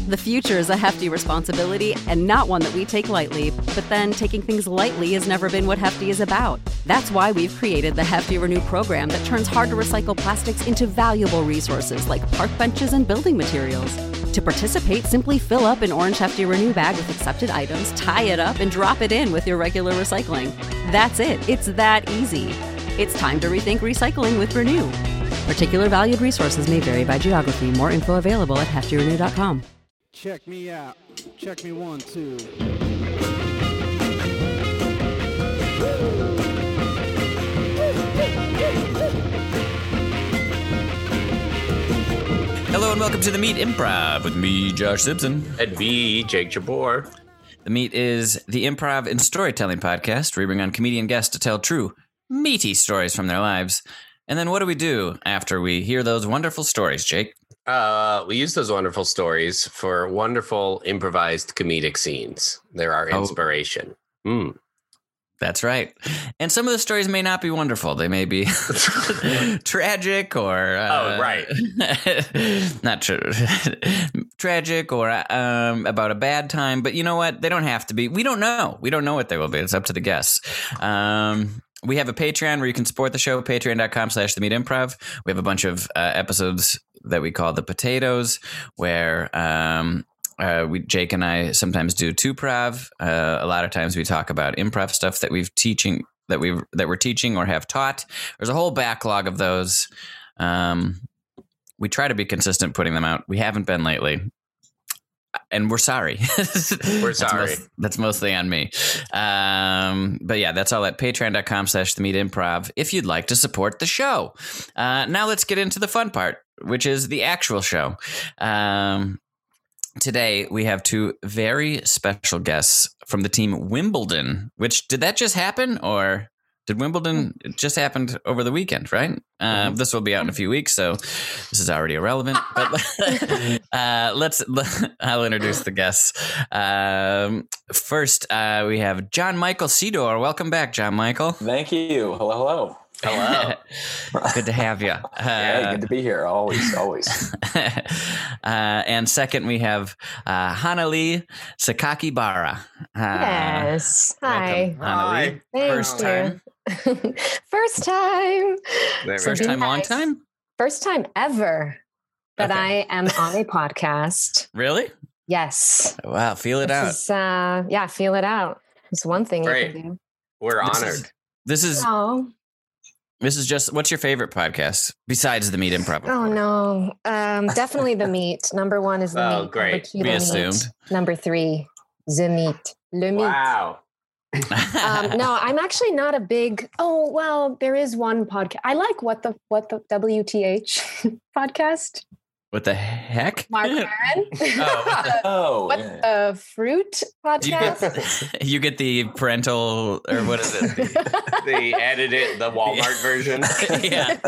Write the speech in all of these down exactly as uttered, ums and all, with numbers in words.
The future is a hefty responsibility and not one that we take lightly, but then taking things lightly has never been what Hefty is about. That's why we've created the Hefty Renew program that turns hard-to-recycle plastics into valuable resources like park benches and building materials. To participate, simply fill up an orange Hefty Renew bag with accepted items, tie it up, and drop it in with your regular recycling. That's it. It's that easy. It's time to rethink recycling with Renew. Particular valued resources may vary by geography. More info available at hefty renew dot com. Check me out. Check me one, two. Hello and welcome to The Meat Improv with me, Josh Simpson. And me, Jake Jabor. The Meat is the improv and storytelling podcast where we bring on comedian guests to tell true, meaty stories from their lives. And then what do we do after we hear those wonderful stories, Jake? Uh, we use those wonderful stories for wonderful improvised comedic scenes. They're our inspiration. Oh. Mm. That's right. And some of the stories may not be wonderful. They may be tragic or... Uh, oh, right. not true. tragic or um, about a bad time. But you know what? They don't have to be. We don't know. We don't know what they will be. It's up to the guests. Um, we have a Patreon where you can support the show, patreon dot com slash the meat improv. We have a bunch of uh, episodes that we call the potatoes, where... Um, Uh, we Jake and I sometimes do two-prov. Uh, a lot of times we talk about improv stuff that we've teaching that we that we're teaching or have taught. There's a whole backlog of those. Um, we try to be consistent putting them out. We haven't been lately, and we're sorry. We're sorry. That's, most, that's mostly on me. Um, but yeah, that's all at patreon dot com slash the meat improv if you'd like to support the show. Uh, now let's get into the fun part, which is the actual show. Um, Today, we have two very special guests from the team Wimbledon, which did that just happen or did Wimbledon it just happened over the weekend, right? Uh, this will be out in a few weeks, so this is already irrelevant. But uh, let's, I'll introduce the guests. Um, first, uh, we have John Michael Sedor. Welcome back, John Michael. Thank you. Hello, hello. Hello. Good to have you. Uh, yeah, good to be here. Always, always. uh, and second, we have uh, Hanali Sakakibara. Uh, yes. Hi. Welcome, Hanali. Thank First you. time. First time. First time, long time? First time ever that Okay. I am on a podcast. Really? Yes. Wow. Feel it This out. is, uh, yeah, feel it out. It's one thing Great. you can do. We're This honored. is- This is Oh, this is just. What's your favorite podcast besides the Meat Improv? of oh course? no. Um, definitely the meat. Number one is the Oh, meat. great. Number two, We the assumed. meat. Number three, the meat. Le meat. Wow. um, no, I'm actually not a big. Oh well, there is one podcast. I like what the what the W T H podcast. What the heck? Mark Maron. Oh. Oh, what yeah. the fruit You podcast? get, you get the parental or what is it? The- They added it, the Walmart version. yeah.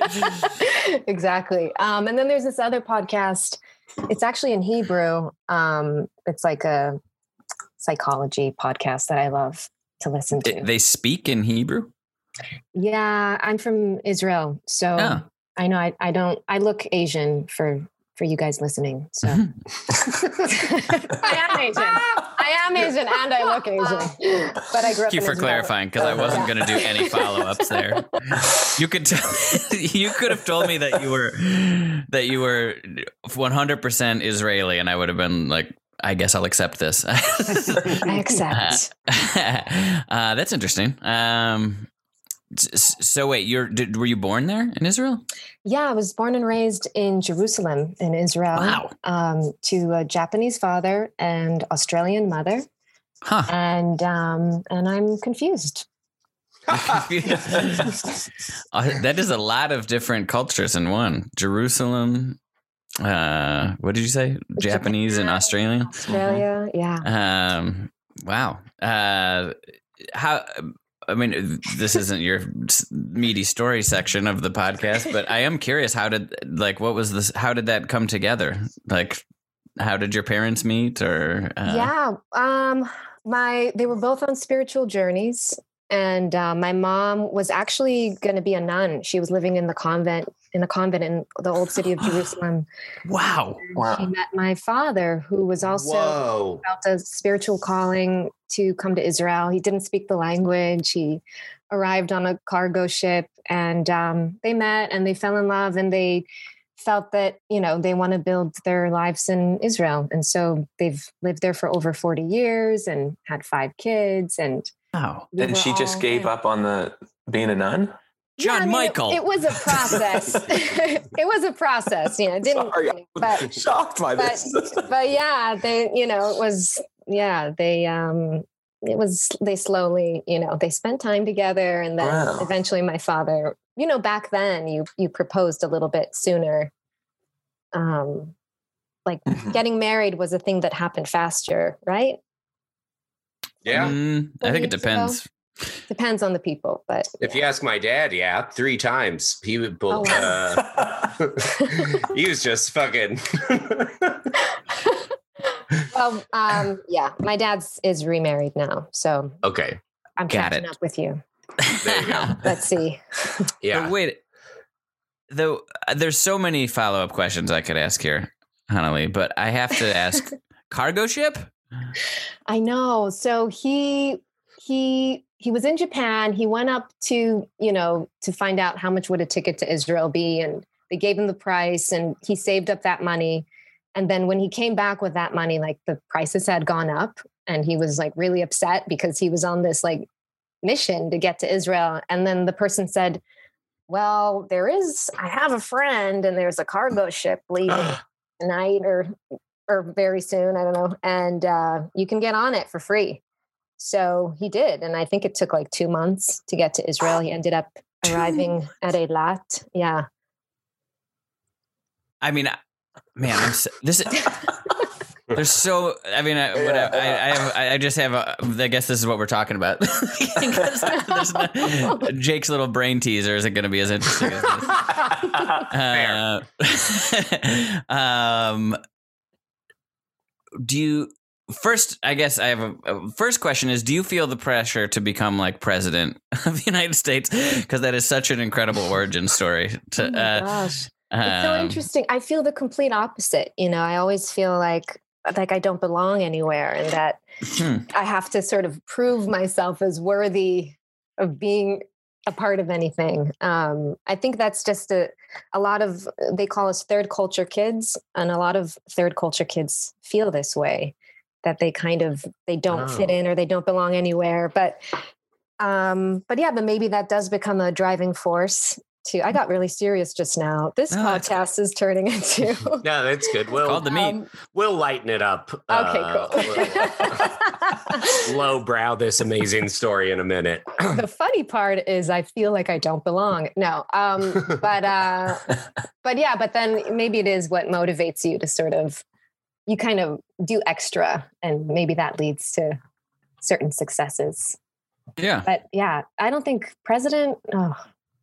Exactly. Um, and then there's this other podcast. It's actually in Hebrew. Um, it's like a psychology podcast that I love to listen to. They speak in Hebrew? Yeah, I'm from Israel, so Oh. I know I, I don't. I look Asian for for you guys listening. So I am Asian. I am Asian, and I look Asian. But I grew up. Thank you in for Israel. clarifying, because I wasn't going to do any follow-ups there. You could tell, you could have told me that you were that you were one hundred percent Israeli, and I would have been like, I guess I'll accept this. I accept. uh, that's interesting. Um, s- so wait, you're did, were you born there in Israel? Yeah, I was born and raised in Jerusalem, in Israel. Wow. Um, to a Japanese father and Australian mother, Huh. and um, and I'm confused. Uh, that is a lot of different cultures in one. Jerusalem. Uh, what did you say? Japanese and Australian. Australia, yeah. Um, wow. Uh, how? I mean, this isn't your meaty story section of the podcast, but I am curious. How did like what was this? How did that come together? Like, how did your parents meet? Or uh... yeah, um, my they were both on spiritual journeys, And uh, my mom was actually going to be a nun. She was living in the convent, in a convent in the old city of Jerusalem. Wow. Wow. She met my father, who was also Whoa. felt a spiritual calling to come to Israel. He didn't speak the language. He arrived on a cargo ship, and um, they met and they fell in love, and they felt that, you know, they want to build their lives in Israel. And so they've lived there for over forty years and had five kids. And Wow. we And were she just all gave there. up on the being a nun? John Yeah, I mean, it- Michael. It, was a process. It was a process, you know, it didn't, Sorry, I'm but, shocked by but, this. but yeah, they, you know, it was, yeah, they, um, it was, they slowly, you know, they spent time together, and then Wow. eventually my father, you know, back then you, you proposed a little bit sooner. Um, like Mhm. getting married was a thing that happened faster, right? Yeah. Mm, I think it Years ago? depends. Depends on the people, but If you ask my dad, yeah, three times. He would Oh, pull. Uh, he was just fucking. well, um, yeah, my dad's is remarried now, so Okay. I'm Got catching it. up with you. There you go. Let's see. Yeah. But wait, though, uh, there's so many follow up questions I could ask here, Hanali, but I have to ask: cargo ship? I know. So he he he was in Japan. He went up to, you know, to find out how much would a ticket to Israel be, and they gave him the price, and he saved up that money. And then when he came back with that money, like the prices had gone up, and he was like really upset because he was on this like mission to get to Israel. And then the person said, well, there is, I have a friend, and there's a cargo ship leaving tonight or or very soon, I don't know. And uh, you can get on it for free. So he did. And I think it took like two months to get to Israel. He ended up arriving at Eilat. Yeah. I mean, I- man, I'm so, this. There's so. I mean, I, what I, I, I, have, I just have. A, I guess this is what we're talking about. There's no- Jake's little brain teaser isn't going to be as interesting as this. Uh, um, do you? First, I guess I have a, a first question is: do you feel the pressure to become like president of the United States? Because that is such an incredible origin story. To, Oh my uh, gosh. It's so um, interesting. I feel the complete opposite. You know, I always feel like like I don't belong anywhere, and that hmm. I have to sort of prove myself as worthy of being a part of anything. Um, I think that's just a, a lot of, they call us third culture kids, and a lot of third culture kids feel this way, that they kind of, they don't Oh. fit in or they don't belong anywhere. But, um, but yeah, but maybe that does become a driving force to, I got really serious just now. This No, that's podcast is turning into, No, that's good. We'll Called the meat. um, we'll lighten it up. okay, Uh, cool. low brow this amazing story in a minute. The funny part is I feel like I don't belong. No. Um, but, uh, but yeah, but then maybe it is what motivates you to sort of, you kind of do extra, and maybe that leads to certain successes. Yeah, But yeah, I don't think president, oh,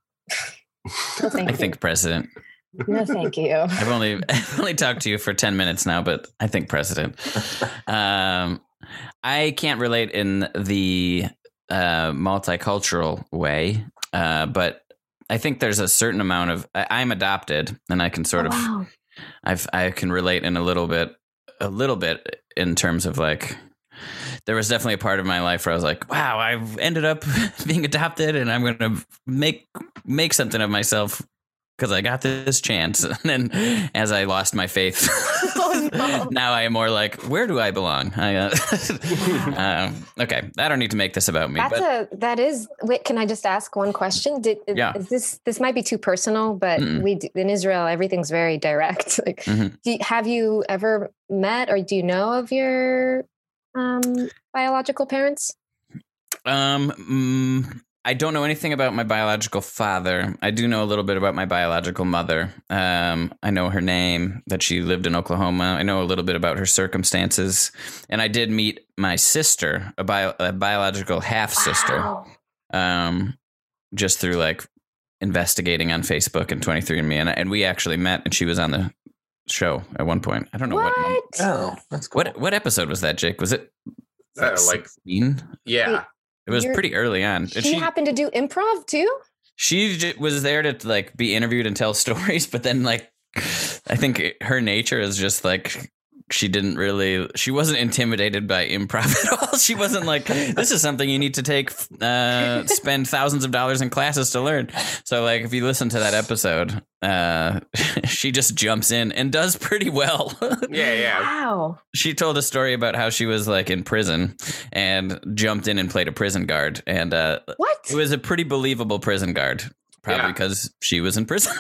no, thank I you. think president. No, thank you. I've only I've only talked to you for ten minutes now, but I think president. Um, I can't relate in the uh, multicultural way, uh, but I think there's a certain amount of I, I'm adopted, and I can sort Oh, of wow. I've I can relate in a little bit, a little bit in terms of like. There was definitely a part of my life where I was like, wow, I've ended up being adopted, and I'm going to make make something of myself because I got this chance. And then as I lost my faith, Oh, no. now I am more like, where do I belong? I, uh, um, okay, I don't need to make this about me. That's but a, that is, wait, can I just ask one question? Did, Yeah. Is this, this might be too personal, but Mm-mm. we, d- in Israel, everything's very direct. Like, Mhm. do you, have you ever met, or do you know of your um, biological parents? Um, mm, I don't know anything about my biological father. I do know a little bit about my biological mother. Um, I know her name, that she lived in Oklahoma. I know a little bit about her circumstances, and I did meet my sister, a, bio, a biological half sister, Wow. um, just through like investigating on Facebook and twenty-three and me, and and we actually met, and she was on the show at one point. I don't know what What? Oh, that's cool. what what episode was that, Jake? Was it Uh, like, sixteen? yeah. It was You're- pretty early on. She, She happened to do improv too? she j- was there to like be interviewed and tell stories, but then like I think her nature is just like she didn't really she wasn't intimidated by improv at all. She wasn't like, this is something you need to take uh spend thousands of dollars in classes to learn. So like if you listen to that episode, uh she just jumps in and does pretty well. Yeah, yeah. Wow. She told a story about how she was like in prison and jumped in and played a prison guard, and uh What? it was a pretty believable prison guard. Probably Yeah. because she was in prison.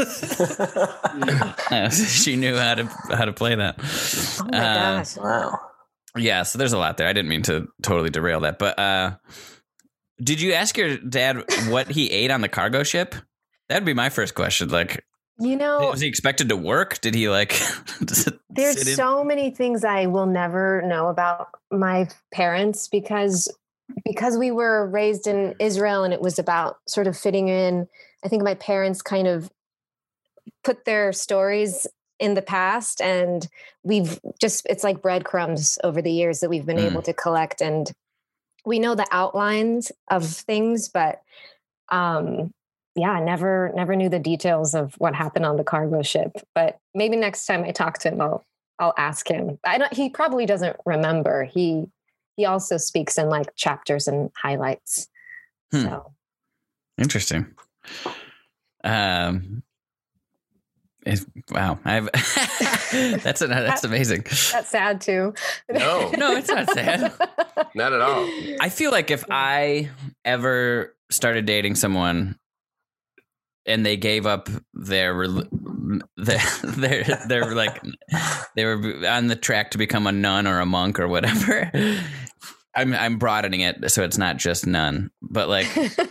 Uh, she knew how to how to play that. Oh my Uh, gosh. Wow. Yeah, so there's a lot there. I didn't mean to totally derail that, but uh, did you ask your dad what he ate on the cargo ship? That'd be my first question. Like, You know, was he expected to work? Did he like? sit there's in- so many things I will never know about my parents because because we were raised in Israel and it was about sort of fitting in. I think my parents kind of put their stories in the past, and we've just it's like breadcrumbs over the years that we've been Mm. able to collect, and we know the outlines of things, but um yeah, never never knew the details of what happened on the cargo ship. But maybe next time I talk to him, I'll I'll ask him. I don't. He probably doesn't remember. He he also speaks in like chapters and highlights. Hmm. So Interesting. Um. it- wow, I've that's a, that's amazing. that's sad too. No. No, it's not sad. Not at all. I feel like if I ever started dating someone and they gave up their rel- their their they're like they were on the track to become a nun or a monk or whatever. I'm I'm broadening it so it's not just nun, but like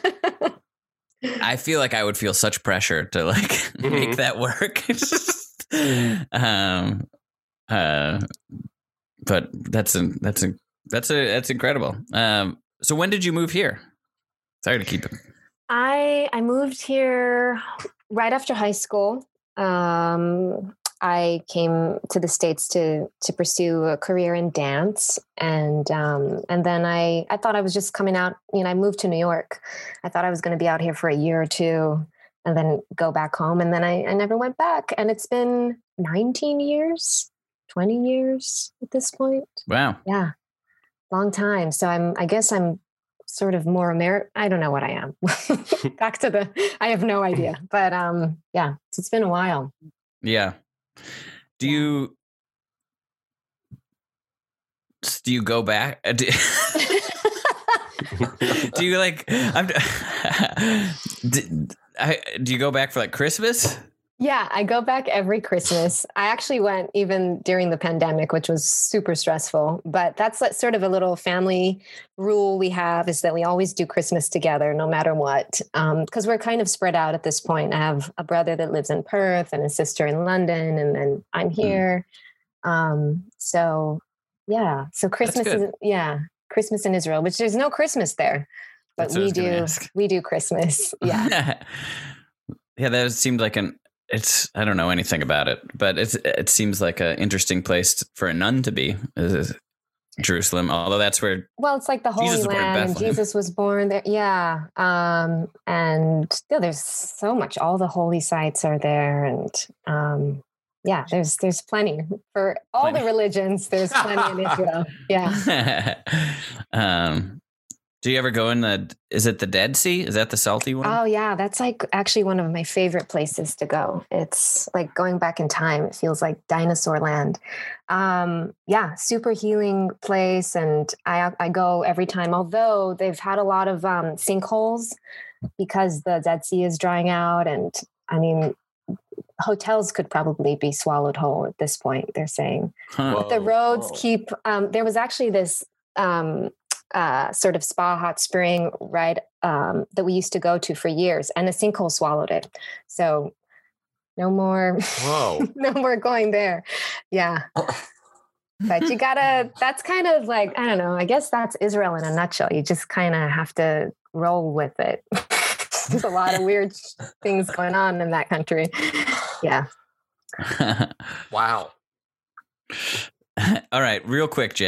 I feel like I would feel such pressure to like Mhm. make that work. um uh but that's a, that's a, that's a, that's incredible. Um so when did you move here? Sorry to keep it. I I moved here right after high school. Um, I came to the States to to pursue a career in dance, and um, and then I I thought I was just coming out. You know, I moved to New York. I thought I was going to be out here for a year or two, and then go back home. And then I I never went back. And it's been nineteen years, twenty years at this point. Wow. Yeah, long time. So I'm I guess I'm sort of more American. I don't know what I am. Back to the, I have no idea. But um, yeah, so it's been a while. Yeah. Do you do you go back? uh, Do, do you like? I'm. Do, I, do you go back for like Christmas? Yeah, I go back every Christmas. I actually went even during the pandemic, which was super stressful. But that's like sort of a little family rule we have, is that we always do Christmas together, no matter what. Because um, we're kind of spread out at this point. I have a brother that lives in Perth and a sister in London, and then I'm here. Mm. Um, so yeah, so Christmas is yeah Christmas in Israel, which there's no Christmas there, but we do ask. we do Christmas. Yeah, yeah, that seemed like an. It's I don't know anything about it, but it's it seems like an interesting place for a nun to be, is Jerusalem. Although that's where well, it's like the Holy Jesus Land, and Jesus was born there. Yeah, um, and yeah, there's so much. All the holy sites are there, and um, yeah, there's there's plenty for all plenty. the religions. There's plenty in Israel. Yeah. um, do you ever go in the? Is it the Dead Sea? Is that the salty one? Oh yeah, that's like actually one of my favorite places to go. It's like going back in time. It feels like dinosaur land. Um, yeah, super healing place, and I I go every time. Although they've had a lot of um, sinkholes because the Dead Sea is drying out, and I mean, hotels could probably be swallowed whole at this point. They're saying, huh. But the roads Whoa. keep. Um, there was actually this. Um, Uh, sort of spa hot spring ride um, that we used to go to for years, and a sinkhole swallowed it. So no more, Whoa. no more going there. Yeah. But you gotta, that's kind of like, I don't know, I guess that's Israel in a nutshell. You just kind of have to roll with it. There's a lot of weird things going on in that country. Yeah. Wow. All right. Real quick, Jake.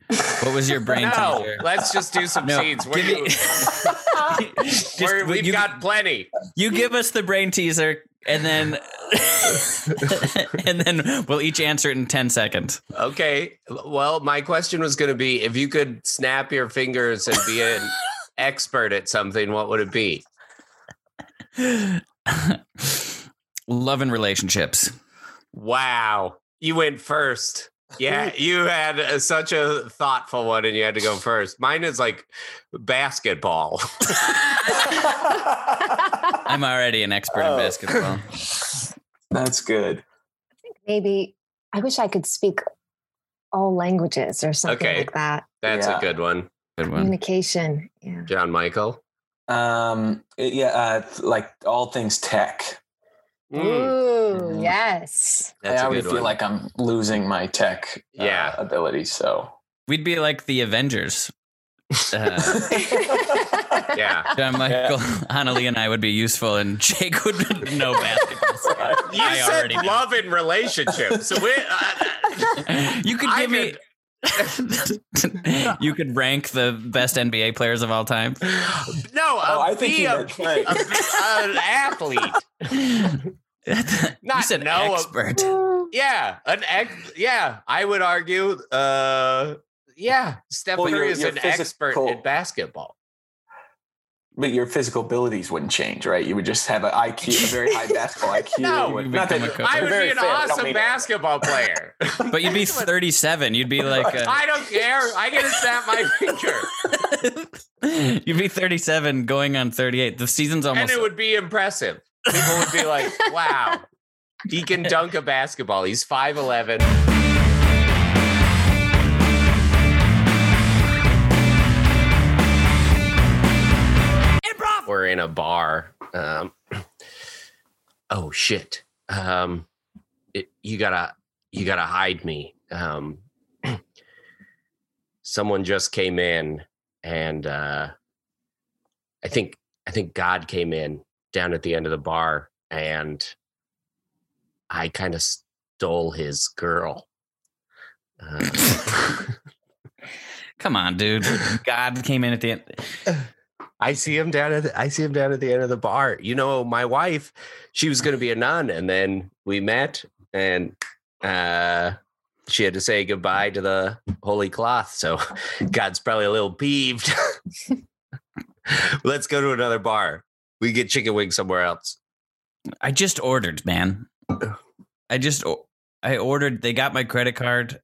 What was your brain No, teaser? let's just do some No, scenes. Where give you, me- Just- where we've you- got plenty. You give us the brain teaser, and then and then we'll each answer it in ten seconds. Okay. Well, my question was going to be, if you could snap your fingers and be an expert at something, what would it be? Love and relationships. Wow. You went first. Yeah, you had uh, such a thoughtful one and you had to go first. Mine is like basketball. I'm already an expert in Oh. basketball. That's good. Maybe I wish I could speak all languages or something Okay. like that. That's Yeah. a good one. Good one. Communication. Yeah. John Michael. Um, yeah, uh, like all things tech. Mm, Ooh, Mhm. yes. that's I a already good feel one. like I'm losing my tech uh, Yeah. ability. So We'd be like the Avengers. Uh, Yeah. John Michael, Annalie, and I would be useful, and Jake would know basketball. stuff. You I said already know. love and relationships. So we, uh, You could I give me. You could rank the best N B A players of all time. no, Oh, uh, I think be you a, meant Frank. a- an athlete. you Not said no, expert. Yeah, an ex- yeah, I would argue. Uh, yeah, Steph Well, Curry you're- is you're an expert physical. at basketball. But your physical abilities wouldn't change, right? You would just have an I Q, a very high basketball I Q. No, Would- you not become that a coach. I you're would very be an fit, I don't awesome mean- basketball player. But you'd be thirty-seven. You'd be like a, I don't care. I get to snap my finger, you'd be thirty-seven going on thirty-eight. The season's and almost. it would be impressive. People would be like, "Wow, he can dunk a basketball. He's five eleven." We're in a bar. Um, oh shit! Um, it, you gotta, you gotta hide me. Um, someone just came in, and uh, I think, I think God came in down at the end of the bar, and I kind of stole his girl. Uh, Come on, dude. God came in at the end. I see him down at the, I see him down at the end of the bar. You know, my wife, she was going to be a nun, and then we met, and uh, she had to say goodbye to the holy cloth. So God's probably a little peeved. Let's go to another bar. We get chicken wings somewhere else. I just ordered, man. I just I ordered. They got my credit card.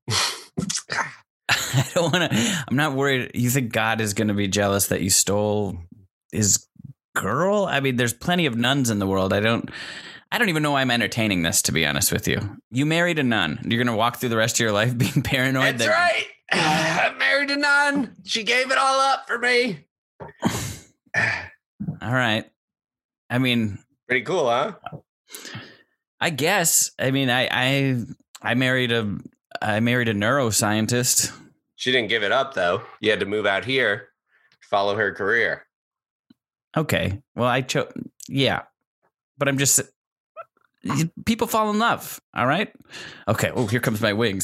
I don't want to. I'm not worried. You think God is going to be jealous that you stole his girl? I mean, there's plenty of nuns in the world. I don't. I don't even know why I'm entertaining this. To be honest with you, you married a nun. You're going to walk through the rest of your life being paranoid. That's that, right. I married a nun. She gave it all up for me. All right. I mean, Pretty cool, huh? I guess. I mean, I I I married a I married a neuroscientist. She didn't give it up, though. You had to move out here, follow her career. Okay. Well, I chose. Yeah, but I'm just. People fall in love. All right. Okay. Oh, here comes my wings.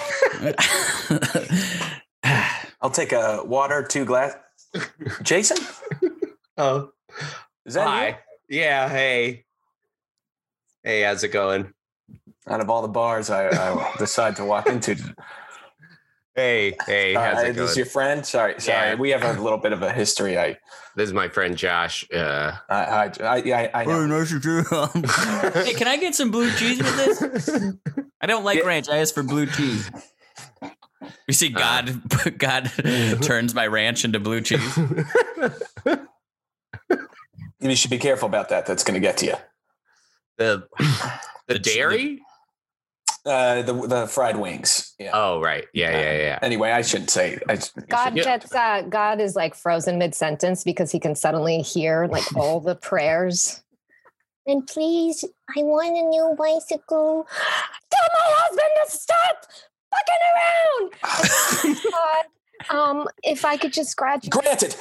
I'll take a water, two glass. Jason? Oh, Is that hi. Yeah, hey. Hey, how's it going? you? Out of all the bars I, I decide to walk into. Hey, hey, how's Uh, it is this going? your friend? Sorry, sorry. Yeah. We have a little bit of a history. I, This is my friend Josh. Uh, I, I, I, I, I know. nice to do. Hey, can I get some blue cheese with this? I don't like Yeah. ranch. I asked for blue cheese. You see, God, God turns my ranch into blue cheese. You should be careful about that. That's going to get to you. the the The ch- dairy? Uh, the the fried wings. Yeah. Oh, right. Yeah, yeah, yeah. Anyway, I shouldn't say. I, God Yeah. gets uh, God is like frozen mid sentence because he can suddenly hear like all the prayers. And please, I want a new bicycle. Tell my husband to stop fucking around. God, um, if I could just scratch. Granted.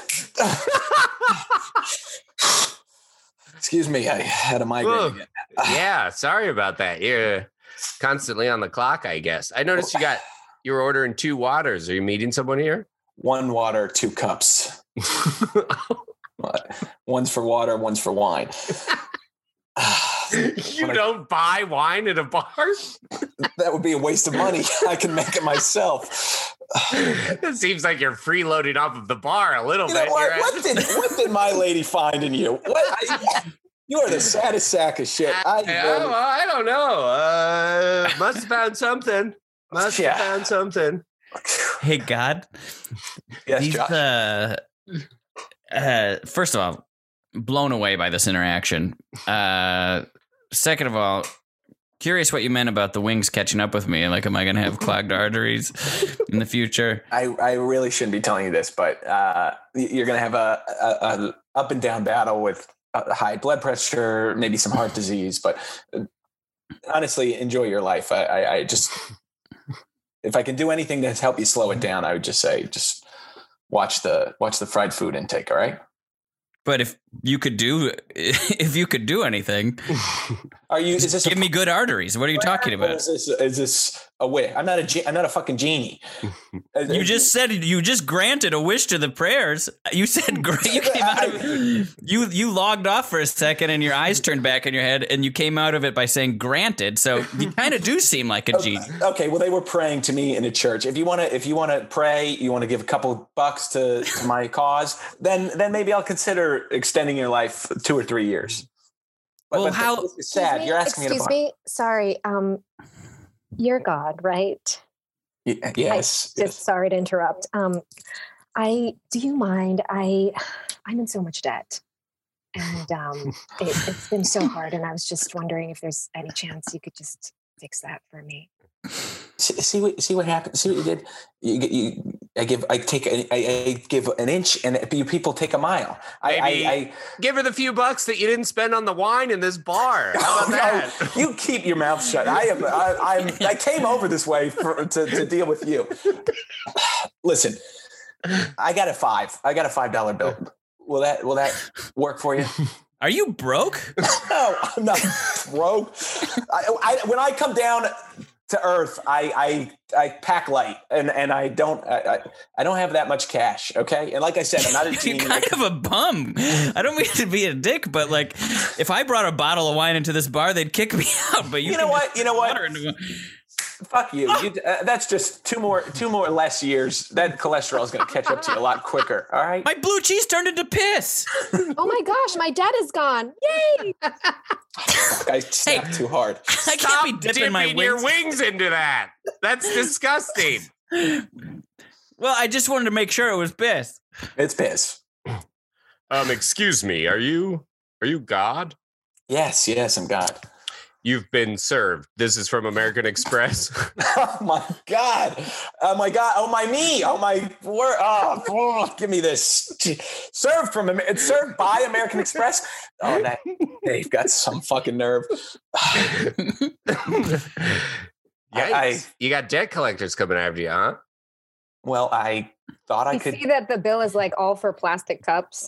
Excuse me. I had a migraine Ugh. again. Yeah, sorry about that. You're constantly on the clock, I guess. I noticed you got You're ordering two waters. Are you meeting someone here? One water, two cups. One's for water, one's for wine. You don't buy wine at a bar? That would be a waste of money. I can make it myself. It seems like you're freeloading off of the bar a little You bit. know what? You're What did, what did my lady find in you? What? I, you are the saddest sack of shit. I, I, well, I don't know. Uh, must have found something. Must Yeah. have found something. Hey, God. Yes, These, Josh. uh, uh, first of all, blown away by this interaction. Uh, second of all, curious what you meant about the wings catching up with me. Like, am I going to have clogged arteries in the future? I, I really shouldn't be telling you this, but uh, you're going to have a, a, a up and down battle with uh, high blood pressure, maybe some heart disease. But uh, honestly, enjoy your life. I, I, I just, if I can do anything to help you slow it down, I would just say just watch the watch the fried food intake. All right. But if you could do, if you could do anything, Are you? Is this give a, me good arteries. What are you talking Or about? Is this, is this a wish? I'm not a. ge- I'm not a fucking genie. You just said you just granted a wish to the prayers. You said great. You came out of, you you logged off for a second and your eyes turned back in your head and you came out of it by saying granted. So you kind of do seem like a genie. Okay, well, they were praying to me in a church. If you want to, if you want to pray, you want to give a couple bucks to, to my cause, then then maybe I'll consider extending your life two or three years. But, Well, but how- this is sad? Excuse You're me, asking excuse me to. me. Sorry. Um, you're God, right? Y- Yes. I, just sorry to interrupt. Um, I do you mind? I I'm in so much debt, and um, it, it's been so hard. And I was just wondering if there's any chance you could just fix that for me. See, see what see what happened. See what you did. You, you I give I take I, I give an inch, and you people take a mile. I, Maybe I, I give her the few bucks that you didn't spend on the wine in this bar. How about that? No, you keep your mouth shut. I am. I, I'm. I came over this way for, to to deal with you. Listen, I got a five. I got a five dollar bill. Will that Will that work for you? Are you broke? No, I'm not broke. I, I, when I come down to earth, I I, I pack light, and, and I don't I, I, I don't have that much cash. Okay, and like I said, I'm not a You're genie. kind of a bum. I don't mean to be a dick, but like, if I brought a bottle of wine into this bar, they'd kick me out. But you, You know can what? just You know pour what? water into one. Fuck you. you uh, that's just two more two more less years. That cholesterol is going to catch up to you a lot quicker. All right. My blue cheese turned into piss. Oh my gosh, my debt is gone! Yay! I snapped too hard. I can't Stop be dipping my dipping your wings. wings into that. That's disgusting. Well, I just wanted to make sure it was piss. It's piss. Um, excuse me. Are you are you God? Yes, yes, I'm God. You've been served. This is from American Express. Oh my God. Oh my God. Oh my me. Oh my word. Oh, oh, give me this. Served from Amer- it's served by American Express. Oh, that they've got some fucking nerve. Yikes. I- you got debt collectors coming after you, huh? Well, I thought I You could. see that the bill is like all for plastic cups.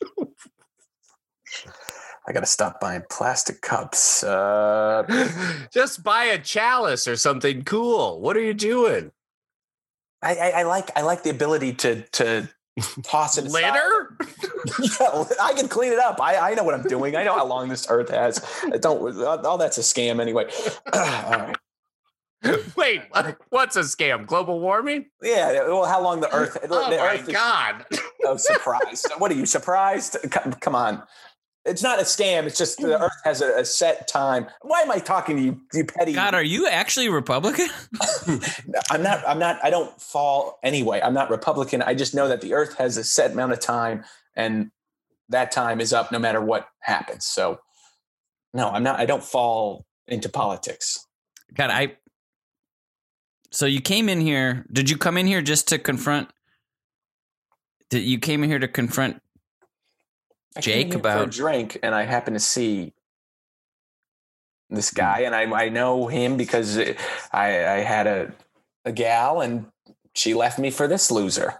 I got to stop buying plastic cups. Uh, Just buy a chalice or something cool. What are you doing? I, I, I like I like the ability to to toss it aside. Litter? Yeah, I can clean it up. I, I know what I'm doing. I know how long this earth has. I don't. All that's a scam anyway. All right. Wait, what- what's a scam? Global warming? Yeah. Well, how long the earth? Oh the my earth is- God. Oh, surprised. What are you surprised? Come, come on. It's not a scam. It's just the earth has a, a set time. Why am I talking to you, you petty? God, are you actually Republican? I'm not, I'm not, I don't fall anyway. I'm not Republican. I just know that the earth has a set amount of time and that time is up no matter what happens. So no, I'm not, I don't fall into politics. God, I. So you came in here. Did you come in here just to confront? Did you came in here to confront I Jake came here about for a drink and I happen to see this guy and I, I know him because I, I had a, a gal and she left me for this loser.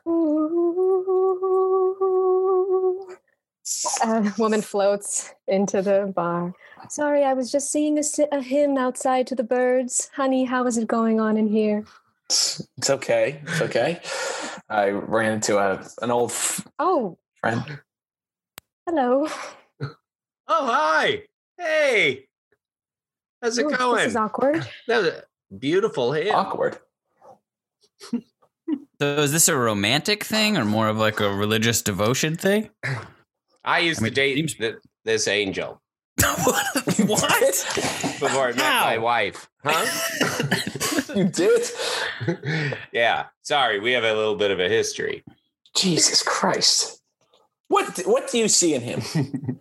A woman floats into the bar. Sorry, I was just singing a, si- a hymn outside to the birds. Honey, how is it going on in here? It's, it's okay. It's okay. I ran into a an old f- Oh, friend. hello. Oh, hi. Hey. How's it Ooh, going? This is awkward. That was a beautiful hymn. Awkward. So is this a romantic thing or more of like a religious devotion thing? I used I mean, to date seems- th- this angel what? before I met How? my wife. Huh? You did? Yeah. Sorry, we have a little bit of a history. Jesus Christ. What what do you see in him?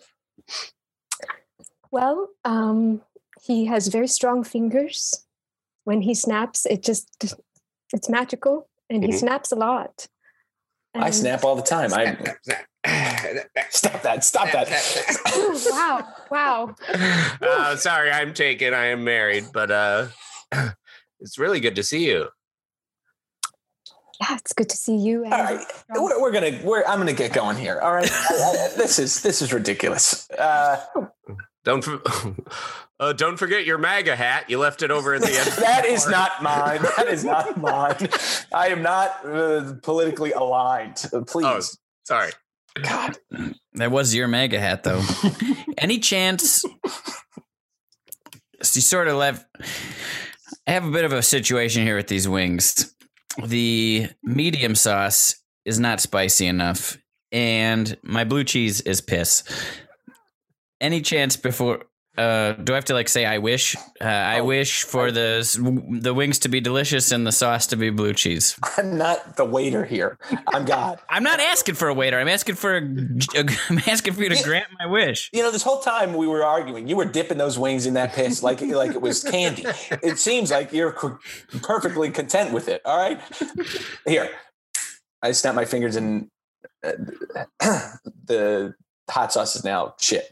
Well, um, he has very strong fingers. When he snaps, it just it's magical, and he Mhm. snaps a lot. I And- snap all the time. I stop that. Stop that. Ooh, wow! Wow! uh, sorry, I'm taken. I am married, but uh, it's really good to see you. Yeah, it's good to see you. And All right, we're, we're gonna. We're. I'm gonna get going here. All right. I- I- this is this is ridiculous. Uh, Don't for- uh, don't forget your MAGA hat. You left it over at the end. that is not mine. That is not mine. I am not uh, politically aligned. Uh, Please, Oh, sorry. God. That was your mega hat, though. Any chance? So you sort of left. I have a bit of a situation here with these wings. The medium sauce is not spicy enough, and my blue cheese is piss. Any chance before? Uh, do I have to like say I wish? Uh, I Oh, wish for the the wings to be delicious and the sauce to be blue cheese. I'm not the waiter here. I'm God. I'm not asking for a waiter. I'm asking for a, a I'm asking for you to grant my wish. You know, this whole time we were arguing, you were dipping those wings in that piss like like it was candy. It seems like you're co- perfectly content with it. All right, here. I snap my fingers and uh, the hot sauce is now shit.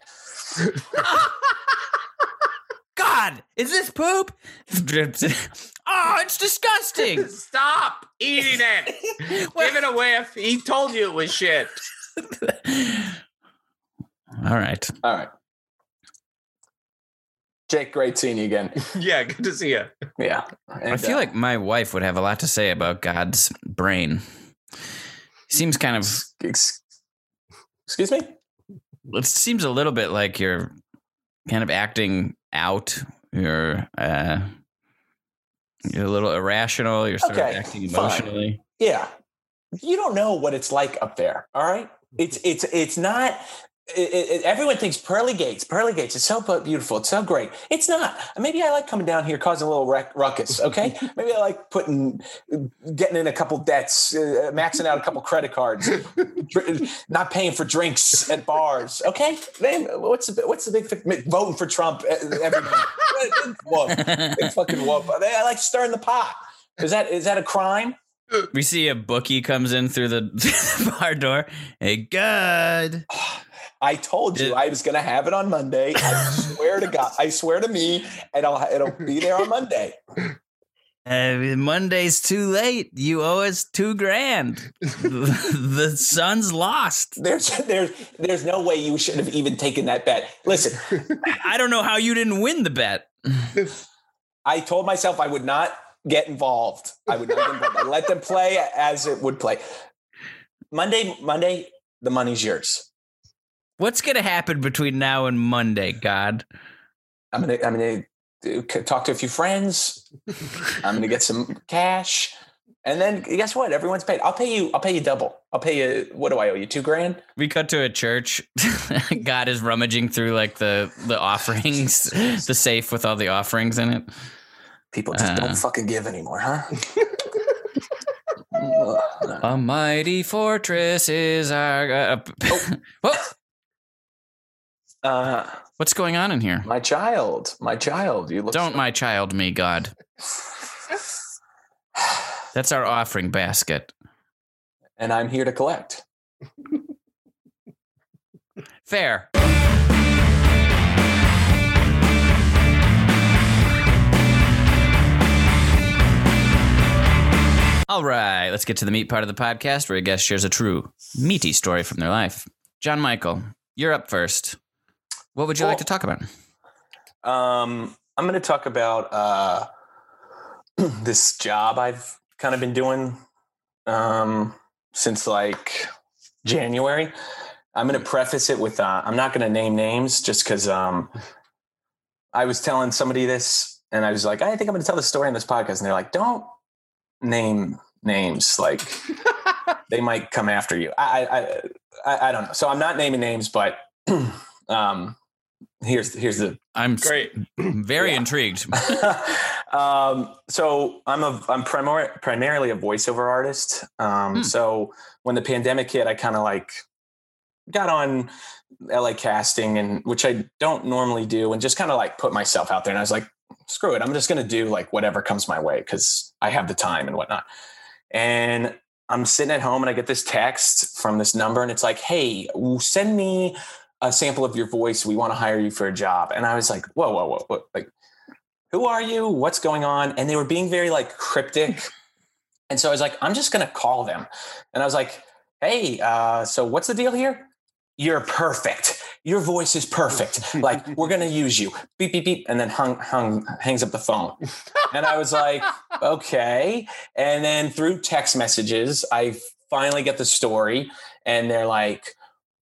God, is this poop? Oh, it's disgusting. Stop eating it. Give it a whiff. He told you it was shit. All right. All right. Jake, great seeing you again. Yeah, good to see you. Yeah. And, I feel uh, like my wife would have a lot to say about God's brain. Seems kind of. ex- excuse me? It seems a little bit like you're kind of acting out. You're uh, you're a little irrational. You're sort Okay, of acting fine. emotionally. Yeah. You don't know what it's like up there. All right. It's, it's, it's not, it, it, everyone thinks pearly gates, pearly gates. It's so beautiful. It's so great. It's not. Maybe I like coming down here, causing a little ruck- ruckus. Okay. Maybe I like putting, getting in a couple debts, uh, maxing out a couple credit cards, dr- not paying for drinks at bars. Okay. Man, what's the, what's the big, thing? Voting for Trump every day. Whoop. Big fucking whoop. I like stirring the pot. Is that, is that a crime? We see a bookie comes in through the bar door. Hey, God. I told you It- I was going to have it on Monday. I swear to God. I swear to me, and I'll, it'll be there on Monday. Uh, Monday's too late. You owe us two grand. The son's lost. There's, there's, there's no way you should have even taken that bet. Listen, I don't know how you didn't win the bet. I told myself I would not get involved. I would not get involved. I let them play as it would play. Monday, Monday, the money's yours. What's going to happen between now and Monday, God? I'm gonna, I'm gonna do- talk to a few friends. I'm gonna get some cash, and then guess what? Everyone's paid. I'll pay you. I'll pay you double. I'll pay you. What do I owe you? Two grand. We cut to a church. God is rummaging through like the, the offerings, the safe with all the offerings in it. People just Uh. don't fucking give anymore, huh? A mighty fortress is our. Uh, Whoa. Uh, What's going on in here? my child, my child. You look. Don't my child me, God. That's our offering basket. And I'm here to collect. Fair. All right, let's get to the meat part of the podcast where a guest shares a true, meaty story from their life. John Michael, you're up first. What would you like to talk about? Um, I'm going to talk about uh, this job I've kind of been doing um, since like January. I'm going to preface it with, uh, I'm not going to name names just because um, I was telling somebody this and I was like, I think I'm going to tell the story on this podcast. And they're like, don't name names. Like they might come after you. I, I, I, I don't know. So I'm not naming names, but um, here's, here's the, I'm great. very intrigued. um, so I'm a, I'm primar- primarily a voiceover artist. Um, hmm. So when the pandemic hit, I kind of like, got on L A Casting, and which I don't normally do, and just kind of like put myself out there. And I was like, screw it. I'm just going to do like whatever comes my way because I have the time and whatnot. And I'm sitting at home and I get this text from this number and it's like, hey, send me a sample of your voice. We want to hire you for a job. And I was like, whoa, whoa, whoa, whoa. Like, who are you? What's going on? And they were being very like cryptic. And so I was like, I'm just going to call them. And I was like, hey, uh, so what's the deal here? You're perfect. Your voice is perfect. Like, we're going to use you. Beep, beep, beep. And then hung, hung, hangs up the phone. And I was like, okay. And then through text messages, I finally get the story. And they're like,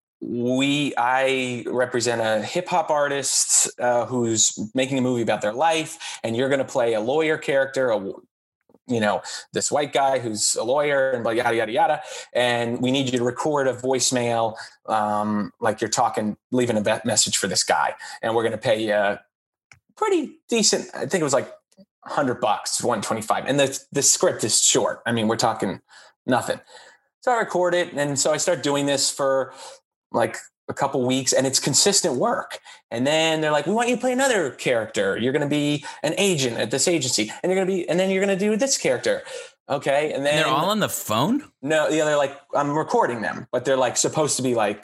we, I represent a hip hop artist uh, who's making a movie about their life. And you're going to play a lawyer character, a you know, this white guy who's a lawyer and blah, yada, yada, yada. And we need you to record a voicemail. Um, like you're talking, leaving a message for this guy. And we're going to pay you pretty decent. I think it was like a hundred bucks, one twenty-five. And the, the script is short. I mean, we're talking nothing. So I record it. And so I start doing this for like a couple weeks, and it's consistent work. And then they're like, we want you to play another character. You're going to be an agent at this agency, and you're going to be, and then you're going to do this character. Okay. And then and they're all on the phone. No, yeah, they're like, I'm recording them, but they're like supposed to be like,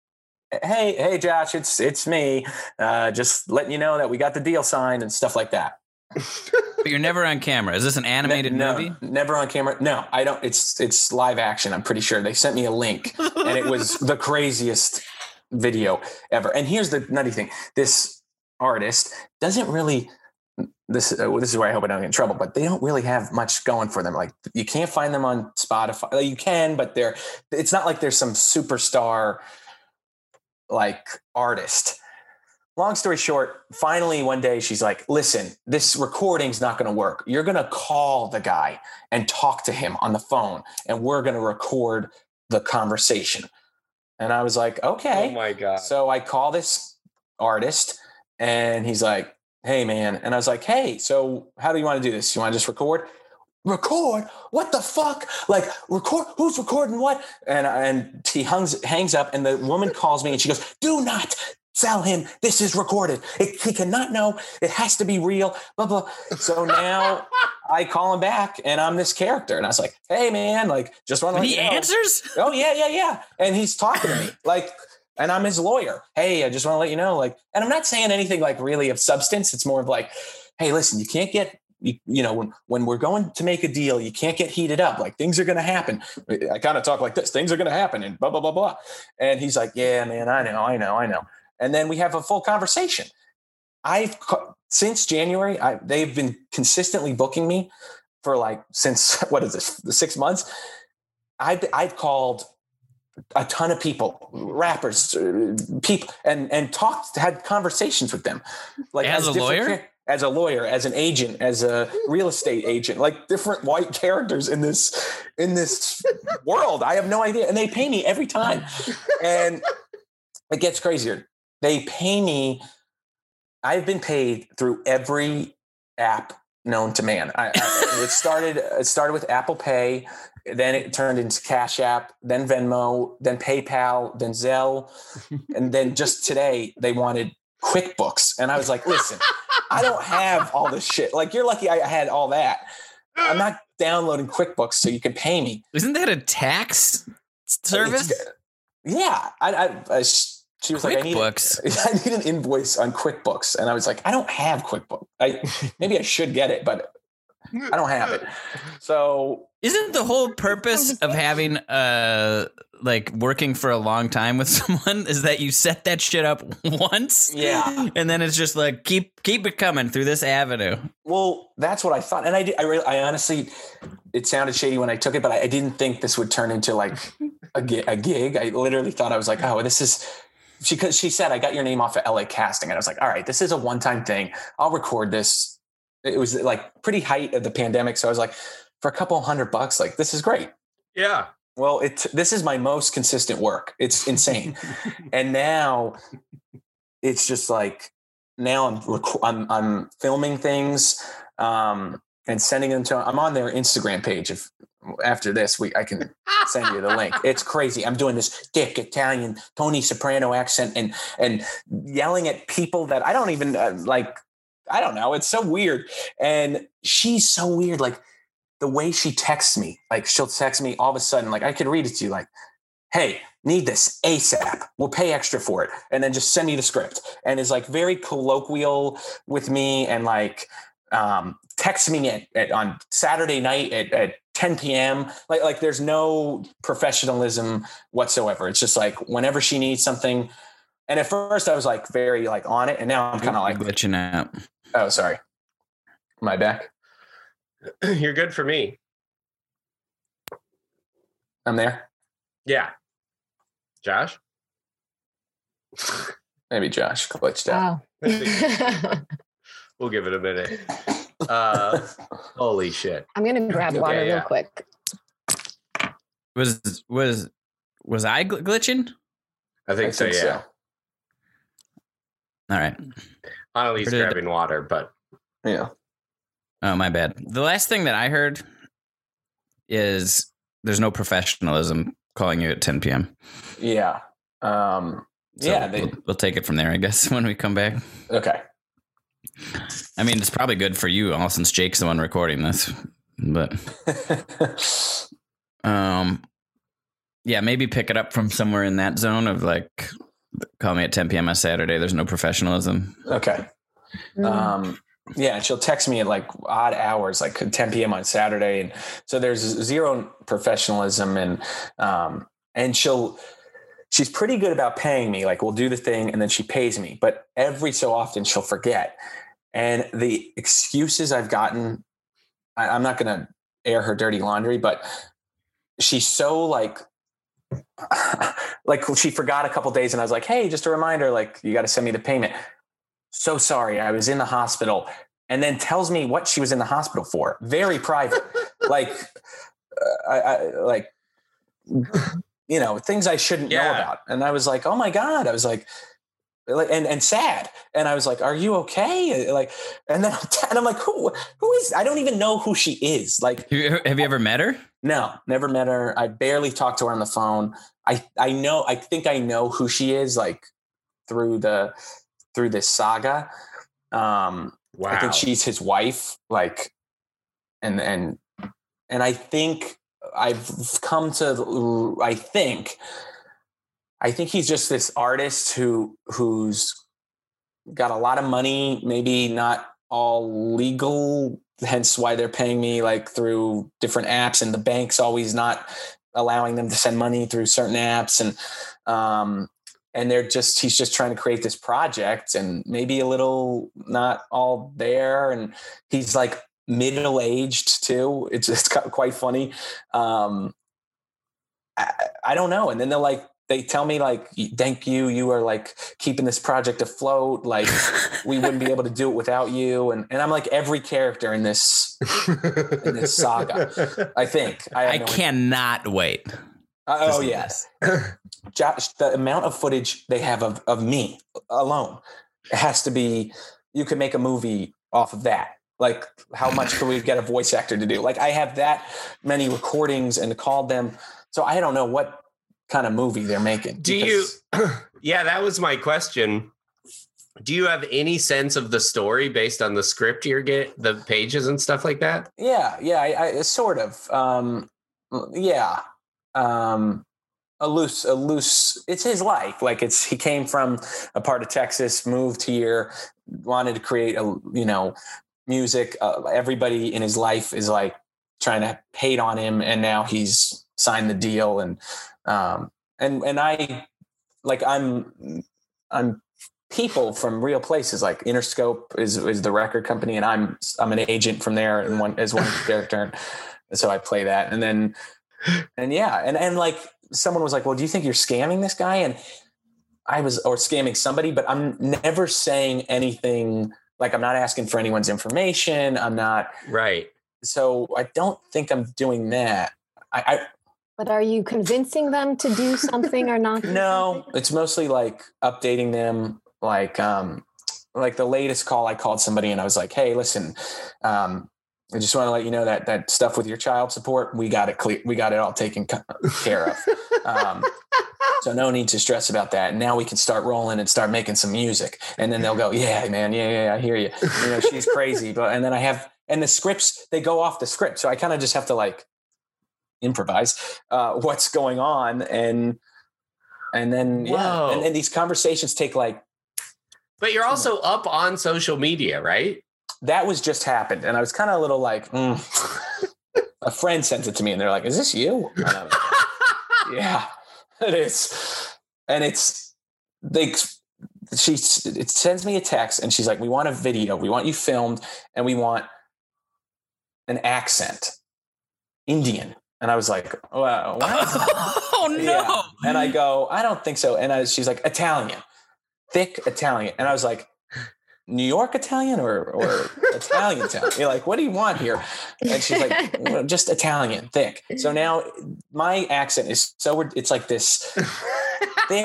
Hey, Hey Josh, it's, it's me. Uh, just letting you know that we got the deal signed and stuff like that. But you're never on camera. Is this an animated no, movie? Never on camera. No, I don't. It's, it's live action. I'm pretty sure they sent me a link and it was the craziest video ever. And here's the nutty thing. This artist doesn't really, this, uh, this is where I hope I don't get in trouble, but they don't really have much going for them. Like you can't find them on Spotify. You can, but they're, it's not like there's some superstar like artist. Long story short, finally one day she's like, listen, this recording's not going to work. You're going to call the guy and talk to him on the phone, and we're going to record the conversation. And I was like, okay. Oh my God. So I call this artist and he's like, hey man. And I was like, hey, so how do you want to do this? You want to just record? Record? What the fuck? Like record? Who's recording what? And, and he hangs, hangs up, and the woman calls me and she goes, do not tell him this is recorded. It, he cannot know. It has to be real, blah, blah. So now I call him back and I'm this character. And I was like, hey man, like just want to let he you know. answers? Oh yeah, yeah, yeah. And he's talking to me like, and I'm his lawyer. Hey, I just want to let you know, like, and I'm not saying anything like really of substance. It's more of like, hey, listen, you can't get, you, you know, when, when we're going to make a deal, you can't get heated up. Like things are going to happen. I kind of talk like this, things are going to happen and blah, blah, blah, blah. And he's like, yeah, man, I know, I know, I know. And then we have a full conversation. I've since January, I, they've been consistently booking me for like, since what is this, the six months. I've, I've called a ton of people, rappers, uh, people, and, and talked, had conversations with them. Like as, as a lawyer? As a lawyer, as an agent, as a real estate agent, like different white characters in this, in this world. I have no idea. And they pay me every time. And it gets crazier. They pay me. I've been paid through every app known to man. I, I, it started. It started with Apple Pay, then it turned into Cash App, then Venmo, then PayPal, then Zelle, and then just today they wanted QuickBooks, and I was like, "Listen, I don't have all this shit. Like, you're lucky I had all that. I'm not downloading QuickBooks so you can pay me. Isn't that a tax service? It's, yeah, I." I, I She was like, I need, I need an invoice on QuickBooks. And I was like, I don't have QuickBooks. I maybe I should get it, but I don't have it. So isn't the whole purpose of having uh like working for a long time with someone is that you set that shit up once. Yeah. And then it's just like, keep, keep it coming through this avenue. Well, that's what I thought. And I did, I really, I honestly, it sounded shady when I took it, but I, I didn't think this would turn into like a, a gig. I literally thought I was like, oh, this is, she, cause she said, I got your name off of L A Casting. And I was like, all right, this is a one-time thing. I'll record this. It was like pretty height of the pandemic. So I was like, for a couple hundred bucks, like, this is great. Yeah. Well, it, this is my most consistent work. It's insane. And now it's just like, now I'm, rec- I'm, I'm filming things, um, and sending them to, I'm on their Instagram page. If after this we, I can send you the link. It's crazy. I'm doing this thick Italian Tony Soprano accent and, and yelling at people that I don't even uh, like. I don't know. It's so weird. And she's so weird. Like the way she texts me, like she'll text me all of a sudden, like I could read it to you like, hey, need this ASAP. We'll pay extra for it. And then just send me the script. And is like very colloquial with me and like, um, text me at, at on Saturday night at, at ten p.m. Like, like there's no professionalism whatsoever. It's just like whenever she needs something. And at first I was like very like on it. And now I'm kind of like glitching out. Oh, sorry. Am I back? You're good for me. I'm there. Yeah. Josh? Maybe Josh glitched out. Wow. We'll give it a minute. Uh, holy shit. I'm going to grab water Okay, yeah. real quick. Was, was, was I gl- glitching? I think I so, think yeah. so. All right. Annalise Where did- grabbing water, but Yeah. Oh, my bad. The last thing that I heard is there's no professionalism calling you at ten p.m. Yeah. Um, So yeah. They, we'll, we'll take it from there, I guess, when we come back. okay. I mean, it's probably good for you, all since Jake's the one recording this. But um, yeah, maybe pick it up from somewhere in that zone of like, call me at ten p.m. on Saturday. There's no professionalism. Okay. Mm. Um, yeah, and she'll text me at like odd hours, like ten p.m. on Saturday, and so there's zero professionalism, and um, and she'll she's pretty good about paying me. Like we'll do the thing, and then she pays me, but every so often she'll forget. And the excuses I've gotten, I, I'm not going to air her dirty laundry, but she's so like. Like she forgot a couple days and I was like, hey, just a reminder, like you got to send me the payment. So sorry. I was in the hospital, and then tells me what she was in the hospital for. Very private. like, uh, I, I like, you know, things I shouldn't Yeah. know about. And I was like, oh my God. I was like, like, and, and sad. And I was like, are you okay? Like, and then, and I'm like, who, who is, I don't even know who she is. Like, Have you, have you ever met her? no, never met her. I barely talked to her on the phone. I, I know, I think I know who she is, like through the, through this saga. Um, wow. I think she's his wife, like, and, and, and I think I've come to, I think, I think he's just this artist who, who's got a lot of money, maybe not all legal, hence why they're paying me like through different apps, and the bank's always not allowing them to send money through certain apps. And, um, and they're just, he's just trying to create this project, and maybe a little not all there. And he's like middle-aged too. It's it's quite funny. Um, I, I don't know. And then they're like, they tell me like, thank you. You are like keeping this project afloat. Like we wouldn't be able to do it without you. And, and I'm like every character in this, in this saga, I think. I, I no cannot wait. Uh, oh yes. Josh, the amount of footage they have of, of me alone, it has to be, you could make a movie off of that. Like how much can we get a voice actor to do? Like I have that many recordings and called them. So I don't know what kind of movie they're making. Do you, yeah, that was my question. Do you have any sense of the story based on the script you're get the pages and stuff like that? Yeah. Yeah. I, I sort of, um, yeah. Um, a loose, a loose, it's his life. Like it's, he came from a part of Texas, moved here, wanted to create a, you know, music. Uh, everybody in his life is like trying to hate on him. And now he's signed the deal. And, Um, and, and I, like, I'm, I'm people from real places. Like Interscope is, is the record company, and I'm, I'm an agent from there and one as one character. And so I play that. And then, and yeah. And, and like someone was like, well, do you think you're scamming this guy? And I was, or scamming somebody, but I'm never saying anything. Like, I'm not asking for anyone's information. I'm not. Right. So I don't think I'm doing that. I, I But are you convincing them to do something or not? No, it's mostly like updating them. Like, um, like the latest call, I called somebody and I was like, hey, listen, um, I just want to let you know that that stuff with your child support, we got it clear. We got it all taken care of. Um, so no need to stress about that. And now we can start rolling and start making some music. And then they'll go, yeah, man. Yeah, yeah, I hear you. You know, she's crazy. But, and then I have, and the scripts, they go off the script. So I kind of just have to like improvise uh, what's going on. And, and then, yeah. Whoa. And then these conversations take like, but you're also up on social media, right? that was just happened. And I was kind of a little like, mm. A friend sent it to me and they're like, is this you? And I'm like, yeah, it is. And it's, they, she, it sends me a text and she's like, we want a video. We want you filmed and we want an accent, Indian. And I was like, wow, what? Oh no. Yeah. And I go, I don't think so. And I, she's like, Italian, thick Italian. And I was like, New York Italian or, or Italian Italian? You're like, what do you want here? And she's like, well, just Italian, thick. So now my accent is so, it's like this thing.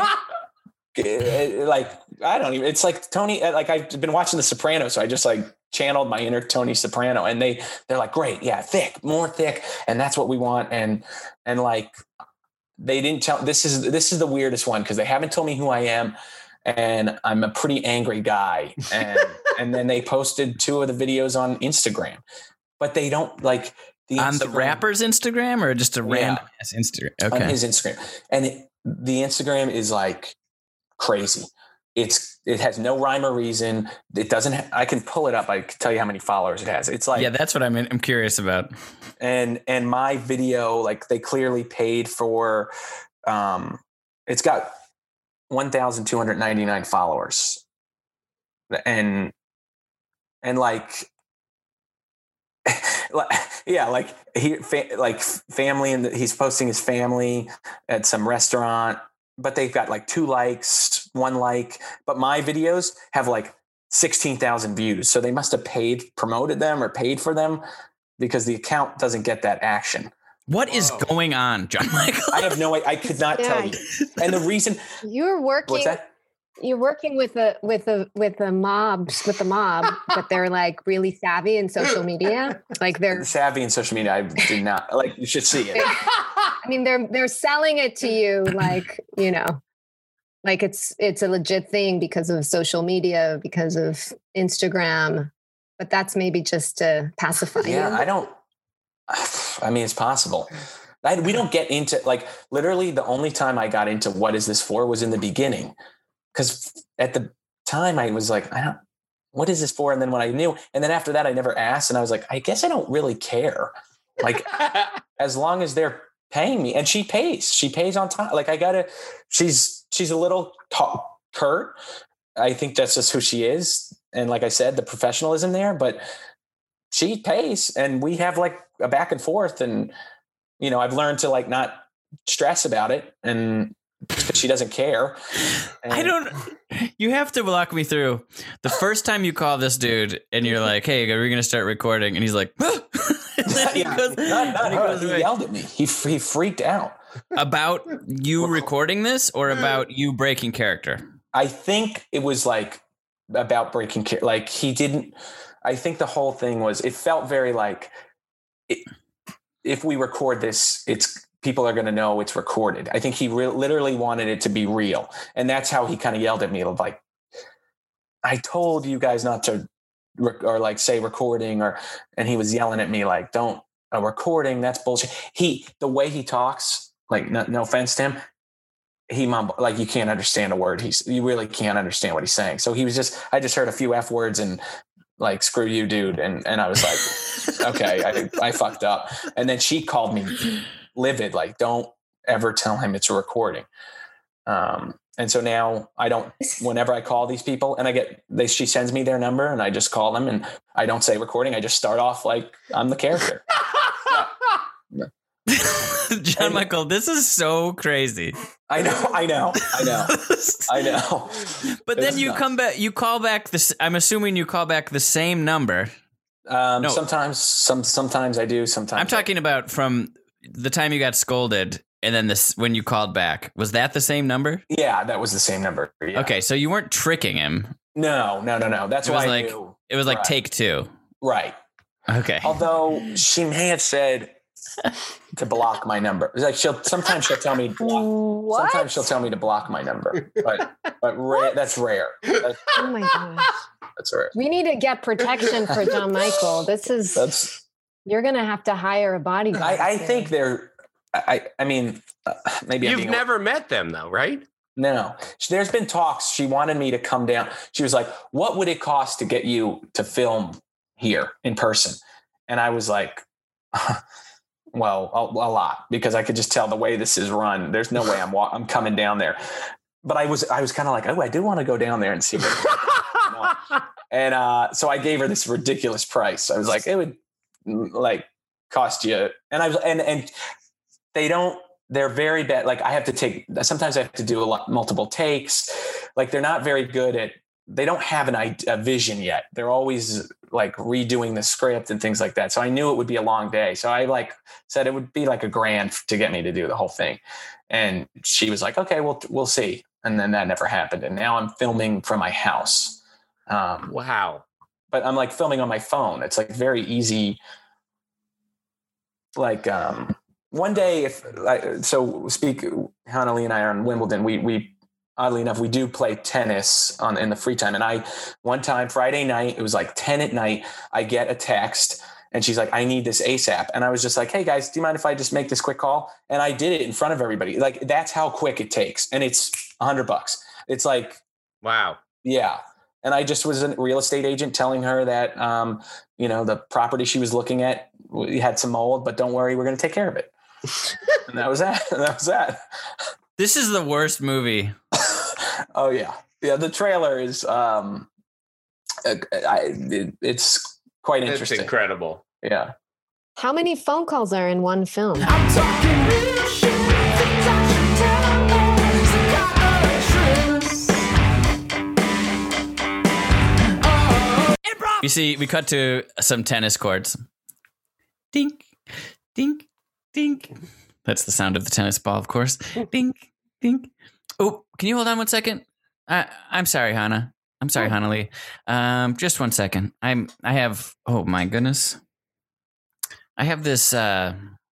Like, I don't even, it's like Tony, like I've been watching The Sopranos. So I just like channeled my inner Tony Soprano and they, they're like, great. Yeah. Thick, more thick. And that's what we want. And, and like, they didn't tell, this is, this is the weirdest one. Cause they haven't told me who I am. And I'm a pretty angry guy. And, and then they posted two of the videos on Instagram, but they don't like the on the rapper's Instagram or just a Yeah. random ass Instagram. Okay. on his Instagram. And it, the Instagram is like crazy. It's, it has no rhyme or reason. It doesn't, ha- I can pull it up. I can tell you how many followers it has. It's like, Yeah, that's what I'm I'm curious about. and, and my video, like they clearly paid for, um, it's got one thousand two hundred ninety-nine followers. And, and like, yeah, like he, fa- like family, and he's posting his family at some restaurant, but they've got like two likes, one like, but my videos have like sixteen thousand views. So they must have paid, promoted them or paid for them because the account doesn't get that action. What is going on, John Michael? I have no way. I could not Yeah. tell you. And the reason, You're working. what's that? You're working with a with a with a mob with the mob, but they're like really savvy in social media. Like they're, Savvy in social media. I did not like, you should see it. I mean, they're they're selling it to you like, you know, like it's it's a legit thing because of social media, because of Instagram. But that's maybe just to pacify Yeah, you. I don't, I mean, it's possible. I, we don't get into like literally the only time I got into what is this for was in the beginning. Cause at the time I was like, I don't, what is this for? And then when I knew, and then after that, I never asked. And I was like, I guess I don't really care. Like as long as they're paying me, and she pays, she pays on time. Like I gotta, she's, she's a little t- curt. I think that's just who she is. And like I said, the professionalism there, but she pays and we have like a back and forth. And, you know, I've learned to like not stress about it. And she doesn't care. And I don't. You have to walk me through the first time you call this dude and you're like, "Hey, are we going to start recording?" And he's like, and then he Yeah, goes- not, not and he her. goes He away. yelled at me. He he freaked out. About you recording this or about you breaking character? I think it was like about breaking care. Like he didn't. I think the whole thing was. It felt very like it, if we record this, it's people are going to know it's recorded. I think he re- literally wanted it to be real, and that's how he kind of yelled at me. Like, I told you guys not to, rec- or like say recording, or and he was yelling at me like, "Don't a recording. That's bullshit." He the way he talks. Like, no, no offense to him, he mumble, like you can't understand a word. He's, you really can't understand what he's saying. So he was just, I just heard a few F words and like, screw you, dude. And, and I was like, okay, I, I fucked up. And then she called me livid, like, don't, ever tell him it's a recording. Um, and so now I don't, whenever I call these people and I get, they, she sends me their number and I just call them and I don't say recording. I just start off like I'm the character. John Michael, this is so crazy. I know, I know, I know, I know. But then you nuts. come back, you call back this. I'm assuming you call back the same number. Um, no. Sometimes, some, sometimes I do. Sometimes I'm talking I, about from the time you got scolded, and then this when you called back. Was that the same number? Yeah, that was the same number. Yeah. Okay, so you weren't tricking him. No, no, no, no. That's it why was I like knew. It was like right. take two. Right. Okay. Although she may have said to block my number. It's like she'll sometimes she'll tell me block, what? sometimes she'll tell me to block my number, but but rare, that's rare. That's, Oh my gosh. that's rare. We need to get protection for John Michael. This is That's you're gonna have to hire a bodyguard. I, I soon. think they're. I I mean uh, maybe I'm You've being never met them though, right? No, there's been talks. She wanted me to come down. She was like, "What would it cost to get you to film here in person?" And I was like, "Well, a, a lot," because I could just tell the way this is run. There's no way I'm wa- I'm coming down there. But I was I was kind of like, "Oh, I do want to go down there and see what." You know? And uh, so I gave her this ridiculous price. I was like, "It would like cost you," and I was and and they don't. They're very bad. Like I have to take, sometimes I have to do a lot, multiple takes. Like they're not very good at, they don't have an a vision yet. They're always like redoing the script and things like that. So I knew it would be a long day. So I like said it would be like a grand to get me to do the whole thing. And she was like, okay, we'll, we'll see. And then that never happened. And now I'm filming from my house. Um, Wow. but I'm like filming on my phone. It's like very easy. Like, um, one day, if I, so, speak. Hannah Lee and I are in Wimbledon. We we oddly enough we do play tennis on in the free time. And I one time Friday night, it was like ten at night. I get a text, and she's like, "I need this ASAP." And I was just like, "Hey guys, do you mind if I just make this quick call?" And I did it in front of everybody. Like that's how quick it takes, and it's a hundred bucks. It's like, wow, yeah. And I just was a real estate agent telling her that, um, you know, the property she was looking at we had some mold, but don't worry, we're going to take care of it. And that was that. And that was that. This is the worst movie. Oh yeah. Yeah. The trailer is, um, I, it, it's quite interesting. It's incredible. Yeah. How many phone calls are in one film? I'm talking real shit. Things I should tell me. Oh. You see, we cut to some tennis courts. Dink, dink, dink. That's the sound of the tennis ball, of course. Dink, dink. Oh, can you hold on one second? I, I'm sorry, Hannah. I'm sorry, Oh. Hannah Lee. Um, just one second. I'm. I have. Oh my goodness. I have this. Uh,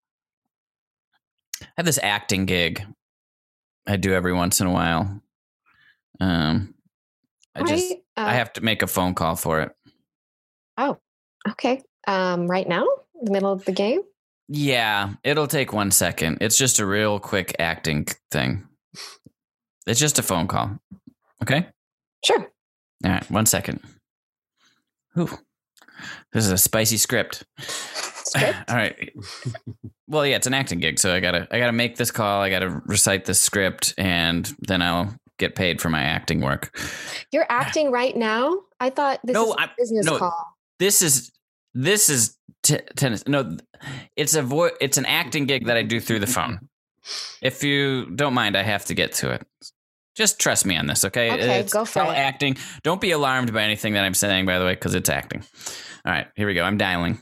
I have this acting gig. I do every once in a while. Um, I just. Right, uh, I have to make a phone call for it. Oh, okay. Um, right now, in the middle of the game. Yeah, it'll take one second. It's just a real quick acting thing. It's just a phone call. Okay? Sure. All right, one second. Ooh, this is a spicy script. Script? All right. Well, yeah, it's an acting gig, so I gotta, I gotta make this call. I gotta recite this script, and then I'll get paid for my acting work. You're acting right now. I thought this No, is a I- business no. call. This is, this is t- tennis. No, it's a vo- It's an acting gig that I do through the phone. If you don't mind, I have to get to it. Just trust me on this, okay? Okay, it's go for all it. acting. Don't be alarmed by anything that I'm saying, by the way, because it's acting. All right, here we go. I'm dialing.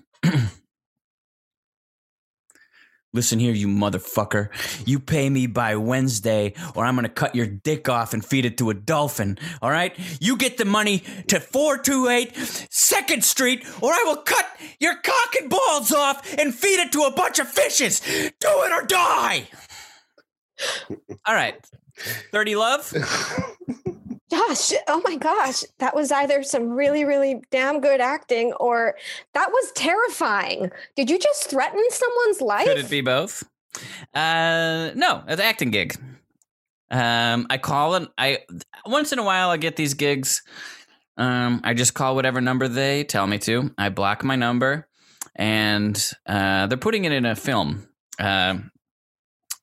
Listen here, you motherfucker. You pay me by Wednesday, or I'm going to cut your dick off and feed it to a dolphin, all right? You get the money to four two eight second Street, or I will cut your cock and balls off and feed it to a bunch of fishes. Do it or die. All right. thirty love? Gosh, oh my gosh. That was either some really, really damn good acting or that was terrifying. Did you just threaten someone's life? Could it be both? Uh, no, it's an acting gig. Um, I call it. I once in a while I get these gigs. Um, I just call whatever number they tell me to. I block my number, and uh, they're putting it in a film. Uh,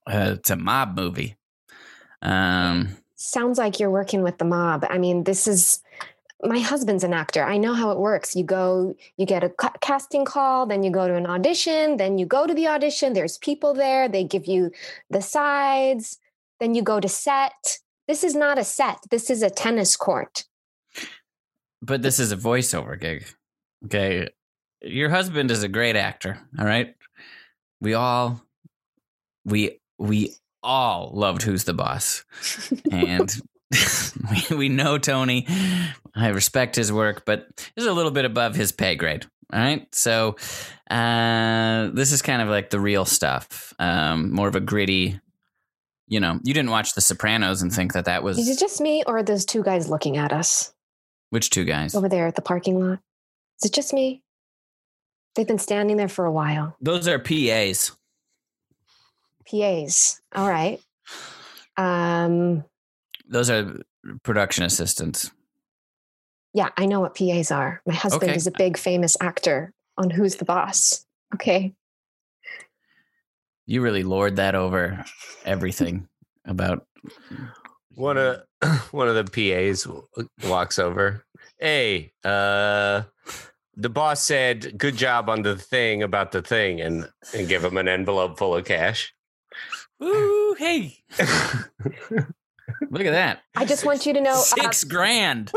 Uh, it's a mob movie. Um, Sounds like you're working with the mob. I mean, this is my husband's an actor. I know how it works. You go, you get a ca- casting call, then you go to an audition, then you go to the audition. There's people there. They give you the sides. Then you go to set. This is not a set. This is a tennis court. but this is a voiceover gig. Okay. Your husband is a great actor. All right. We all, we, we all loved Who's the Boss. And we, we know Tony. I respect his work, but this is a little bit above his pay grade. All right. So uh, this is kind of like the real stuff. Um, more of a gritty, you know, you didn't watch The Sopranos and think that that was. Is it just me or are those two guys looking at us Which two guys? over there at the parking lot? Is it just me? They've been standing there for a while. Those are P As. P As. All right. Um, Those are production assistants. yeah, I know what P As are. My husband Okay. is a big famous actor on Who's the Boss. Okay. You really lord that over everything about. One of one of the P As walks over. Hey, uh, the boss said, "Good job on the thing about the thing," and and give him an envelope full of cash. Ooh, hey. Look at that. I just want you to know uh, Six grand.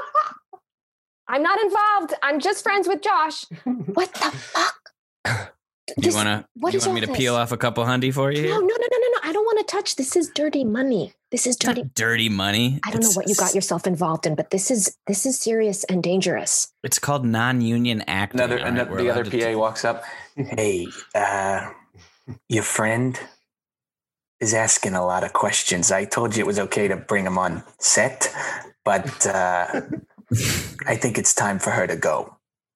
I'm not involved. I'm just friends with Josh. What the fuck? You This- want to what you is want me all to this? peel off a couple hundy for you? No, here? no, no, no, no, no. I don't want to touch. This is dirty money. This is It's not dirty. dirty money. I don't know It's- what you got yourself involved in, but this is this is serious and dangerous. It's called non-union acting. Another, all right? another We're the allowed other to- P A walks up. Hey, uh, your friend is asking a lot of questions. I told you it was okay to bring him on set, but uh, I think it's time for her to go.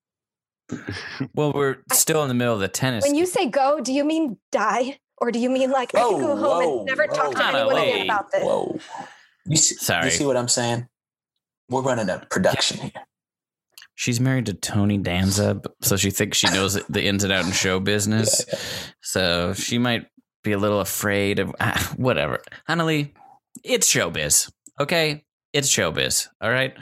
Well, we're still in the middle of the tennis. When you say go, do you mean die? Or do you mean like I can go home and never talk to whoa, anyone whoa. again about this? Whoa. You see, Sorry. you see what I'm saying? We're running a production here. She's married to Tony Danza, b- so she thinks she knows the ins and outs in show business. So she might be a little afraid of ah, whatever. Annalie, it's showbiz, okay? It's showbiz, all right?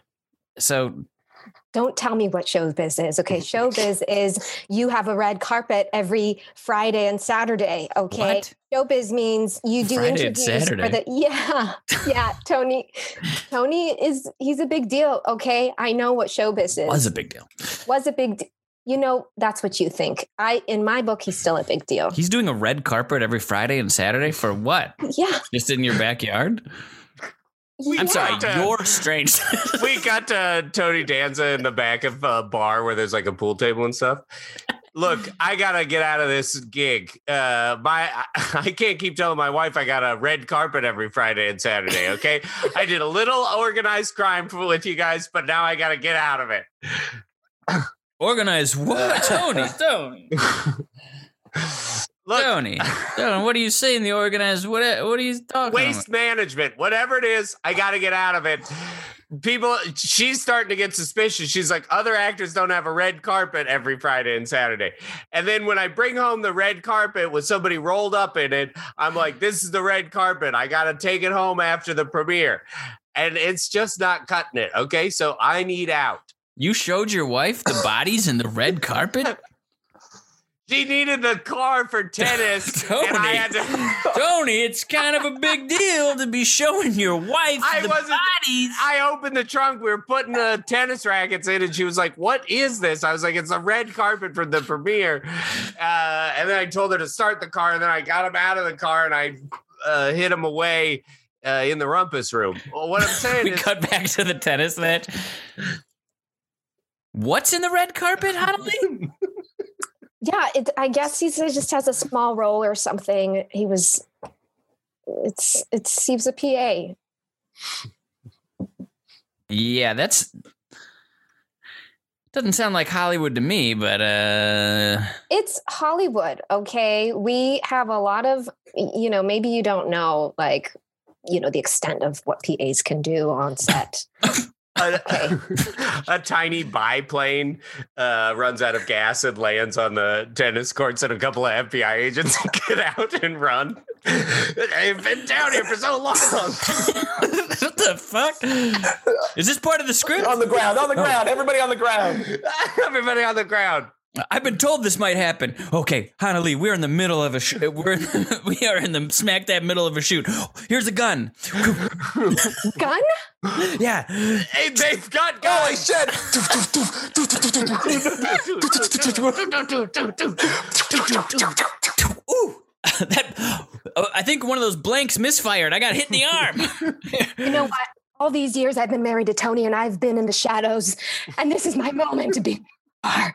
So Don't tell me what showbiz is. Okay. Showbiz is you have a red carpet every Friday and Saturday. Okay. What? Showbiz means you do Friday and interviews for Saturday? the yeah. Yeah. Tony. Tony is he's a big deal. Okay. I know what showbiz is. was a big deal. Was a big d- you know, that's what you think. I in my book, he's still a big deal. He's doing a red carpet every Friday and Saturday for what? Yeah. Just in your backyard? I'm yeah. sorry, Yeah. you're strange. We got uh, Tony Danza in the back of a bar where there's like a pool table and stuff. Look, I gotta get out of this gig. Uh, my I, I can't keep telling my wife I got a red carpet every Friday and Saturday. Okay, I did a little organized crime for, with you guys, but now I gotta get out of it. Organized what? Tony, Tony. Look, Tony, Tony, what are you saying? The organized what? What are you talking waste management, whatever it is, I got to get out of it. People, she's starting to get suspicious. She's like, other actors don't have a red carpet every Friday and Saturday. And then when I bring home the red carpet with somebody rolled up in it, I'm like, this is the red carpet. I got to take it home after the premiere. And it's just not cutting it. Okay. So I need out. You showed your wife the bodies in the red carpet? She needed the car for tennis. Tony, and I had to. Tony, it's kind of a big deal to be showing your wife I the wasn't- bodies. I opened the trunk. We were putting the tennis rackets in, and she was like, "What is this?" I was like, "It's a red carpet for the premiere." Uh, and then I told her to start the car, and then I got him out of the car, and I uh, hid him away uh, in the rumpus room. Well, what I'm saying We is, cut back to the tennis match. What's in the red carpet, Hanley? Yeah, it, I guess he just has a small role or something. He was, it's, it's, he was a P A. Yeah, that's doesn't sound like Hollywood to me, but uh It's Hollywood, okay? We have a lot of, you know, maybe you don't know, like, you know, the extent of what P As can do on set. a, Okay. a tiny biplane uh, runs out of gas and lands on the tennis courts, and a couple of F B I agents get out and run. I've been down here for so long. What the fuck? Is this part of the script? On the ground, on the ground, everybody on the ground. Everybody on the ground. I've been told this might happen. Okay, Hana Lee, we're in the middle of a sh- we're in the, we are in the smack dab middle of a shoot. Here's a gun. Gun? Yeah. Hey, they've got Holy guys. shit! Ooh. That oh, I think one of those blanks misfired. I got hit in the arm. You know what? All these years I've been married to Tony and I've been in the shadows, and this is my moment to be. Oh,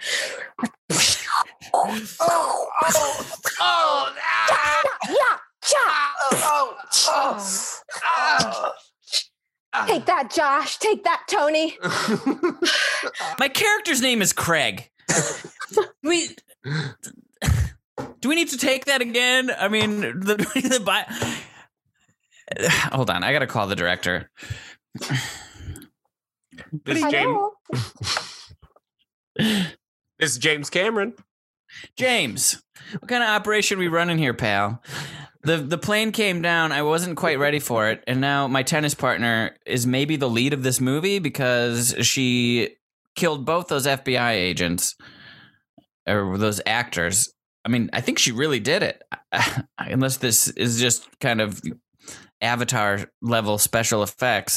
oh, oh, ah, Yeah, cha. oh, oh, oh. Take that, Josh. Take that, Tony. My character's name is Craig. we do we need to take that again? I mean, the, the bi- hold on, I gotta call the director. This is I James. know. This is James Cameron. James, what kind of operation we running here, pal? The the plane came down. I wasn't quite ready for it, and now my tennis partner is maybe the lead of this movie because she killed both those F B I agents or those actors. I mean, I think she really did it, unless this is just kind of Avatar level special effects.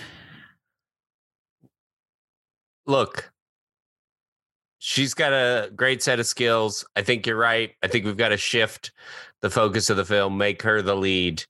Look, she's got a great set of skills. I think you're right. I think we've got to shift the focus of the film, make her the lead.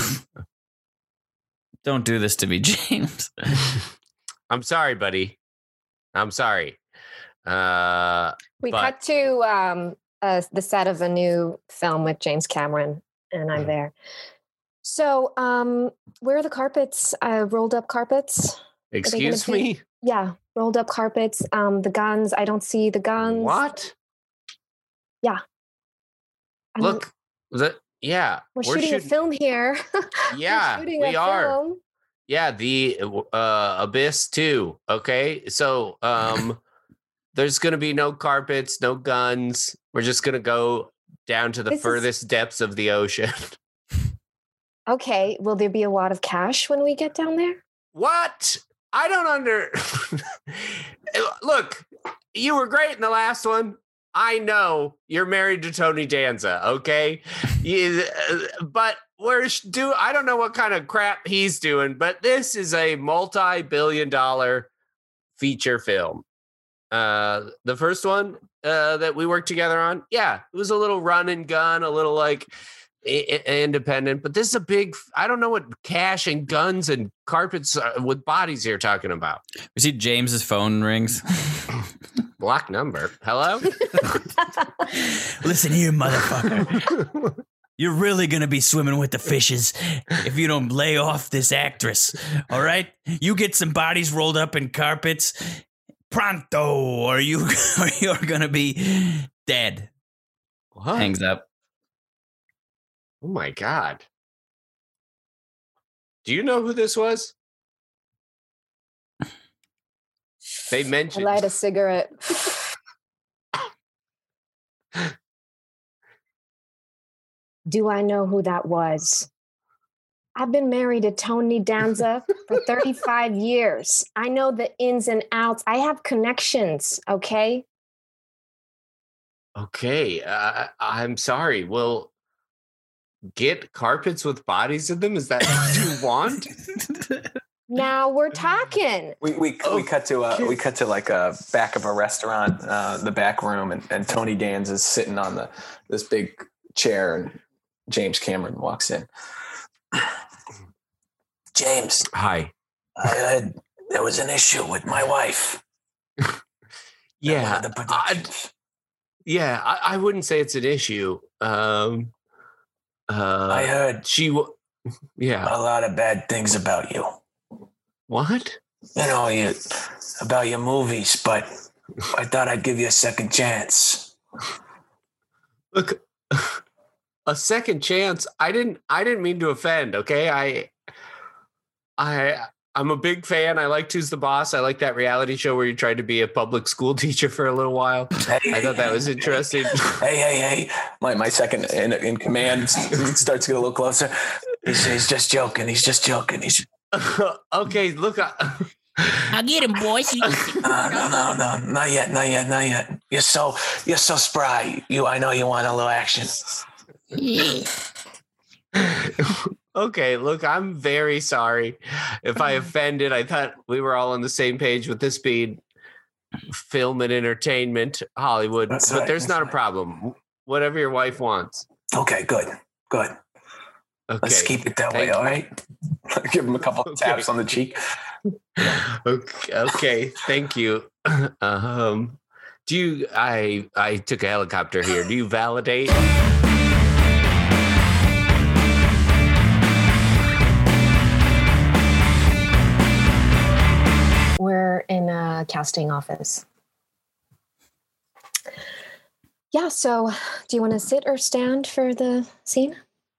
Don't do this to me, James. I'm sorry, buddy. I'm sorry. Uh, We But- cut to um, uh, the set of a new film with James Cameron, and I'm there. So, um, where are the carpets? Uh, rolled up carpets? excuse be- me? Yeah, rolled up carpets. Um, the guns. I don't see the guns. What? I don't- Look, the, yeah. we're, shooting a shoot- film here. We're Yeah, shooting we a are. film. Yeah, the uh, Abyss too. Okay, so um, there's gonna be no carpets, no guns. We're just gonna go down to the This is- furthest depths of the ocean. Okay, will there be a wad of cash when we get down there? What? I don't under. Look, you were great in the last one. I know you're married to Tony Danza, okay? You, uh, but we're sh- do I don't know what kind of crap he's doing, but this is a multi-billion dollar feature film. Uh, the first one uh, that we worked together on, yeah, it was a little run and gun, a little like I- I- independent, but this is a big. I don't know what cash and guns and carpets uh, with bodies you're talking about. You see James's phone rings. Block number. Hello. Listen here, motherfucker. You're really going to be swimming with the fishes if you don't lay off this actress. All right? You get some bodies rolled up in carpets pronto, or you or you're going to be dead. What? Hangs up. Oh my god. Do you know who this was? They I mentioned. light a cigarette. Do I know who that was? I've been married to Tony Danza for thirty-five years. I know the ins and outs. I have connections, okay? Okay, uh, I'm sorry. Well, get carpets with bodies in them. Is that what you want? Now we're talking. We we we cut to uh we cut to like a back of a restaurant, uh, the back room, and, and Tony Danza is sitting on the this big chair, and James Cameron walks in. James, Hi. I heard there was an issue with my wife. Yeah, The I, productions. yeah. I, I wouldn't say it's an issue. Um, uh, I heard she. W- yeah. a lot of bad things about you. What? You know, you about your movies, but I thought I'd give you a second chance. Look, a second chance. I didn't. I didn't mean to offend. Okay. I. I. I'm a big fan. I liked Who's the Boss. I like that reality show where you tried to be a public school teacher for a little while. Hey, I thought that was interesting. Hey, hey, hey! My my second in, in command starts to get a little closer. He's, he's just joking. He's just joking. He's Okay, look. I, I'll get him, boys. uh, no, no, no, not yet, not yet, not yet. You're so you're so spry. You, I know you want a little action. Yeah. Okay, look, I'm very sorry if I offended. I thought we were all on the same page with this being film and entertainment, Hollywood, That's but right, there's that's not a right. problem. Whatever your wife wants. Okay, good, good. Okay. Let's keep it that way, Thank all right? Give him a couple of Okay. taps on the cheek. Okay, okay, thank you. Um, do you? I I took a helicopter here. Do you validate? We're in a casting office. Yeah, so do you want to sit or stand for the scene?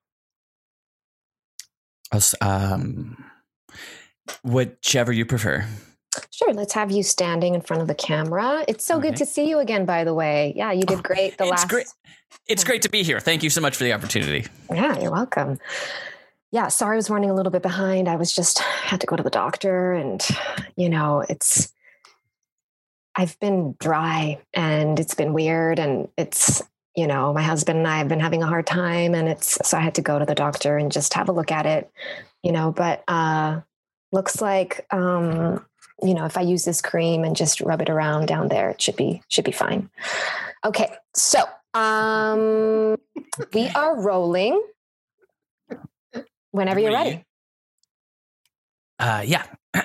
I'll s- Um, whichever you prefer. Sure, let's have you standing in front of the camera. It's so good Okay. to see you again, by the way. Yeah, you did great the It's last. great. It's great to be here. Thank you so much for the opportunity. Yeah, you're welcome. Yeah, sorry I was running a little bit behind. I was just had to go to the doctor and, you know, it's, I've been dry and it's been weird and it's, you know, my husband and I have been having a hard time and it's, so I had to go to the doctor and just have a look at it, you know, but uh, looks like, um, you know, if I use this cream and just rub it around down there, it should be, should be fine. Okay. So um, we are rolling. Whenever you're ready. Uh, yeah.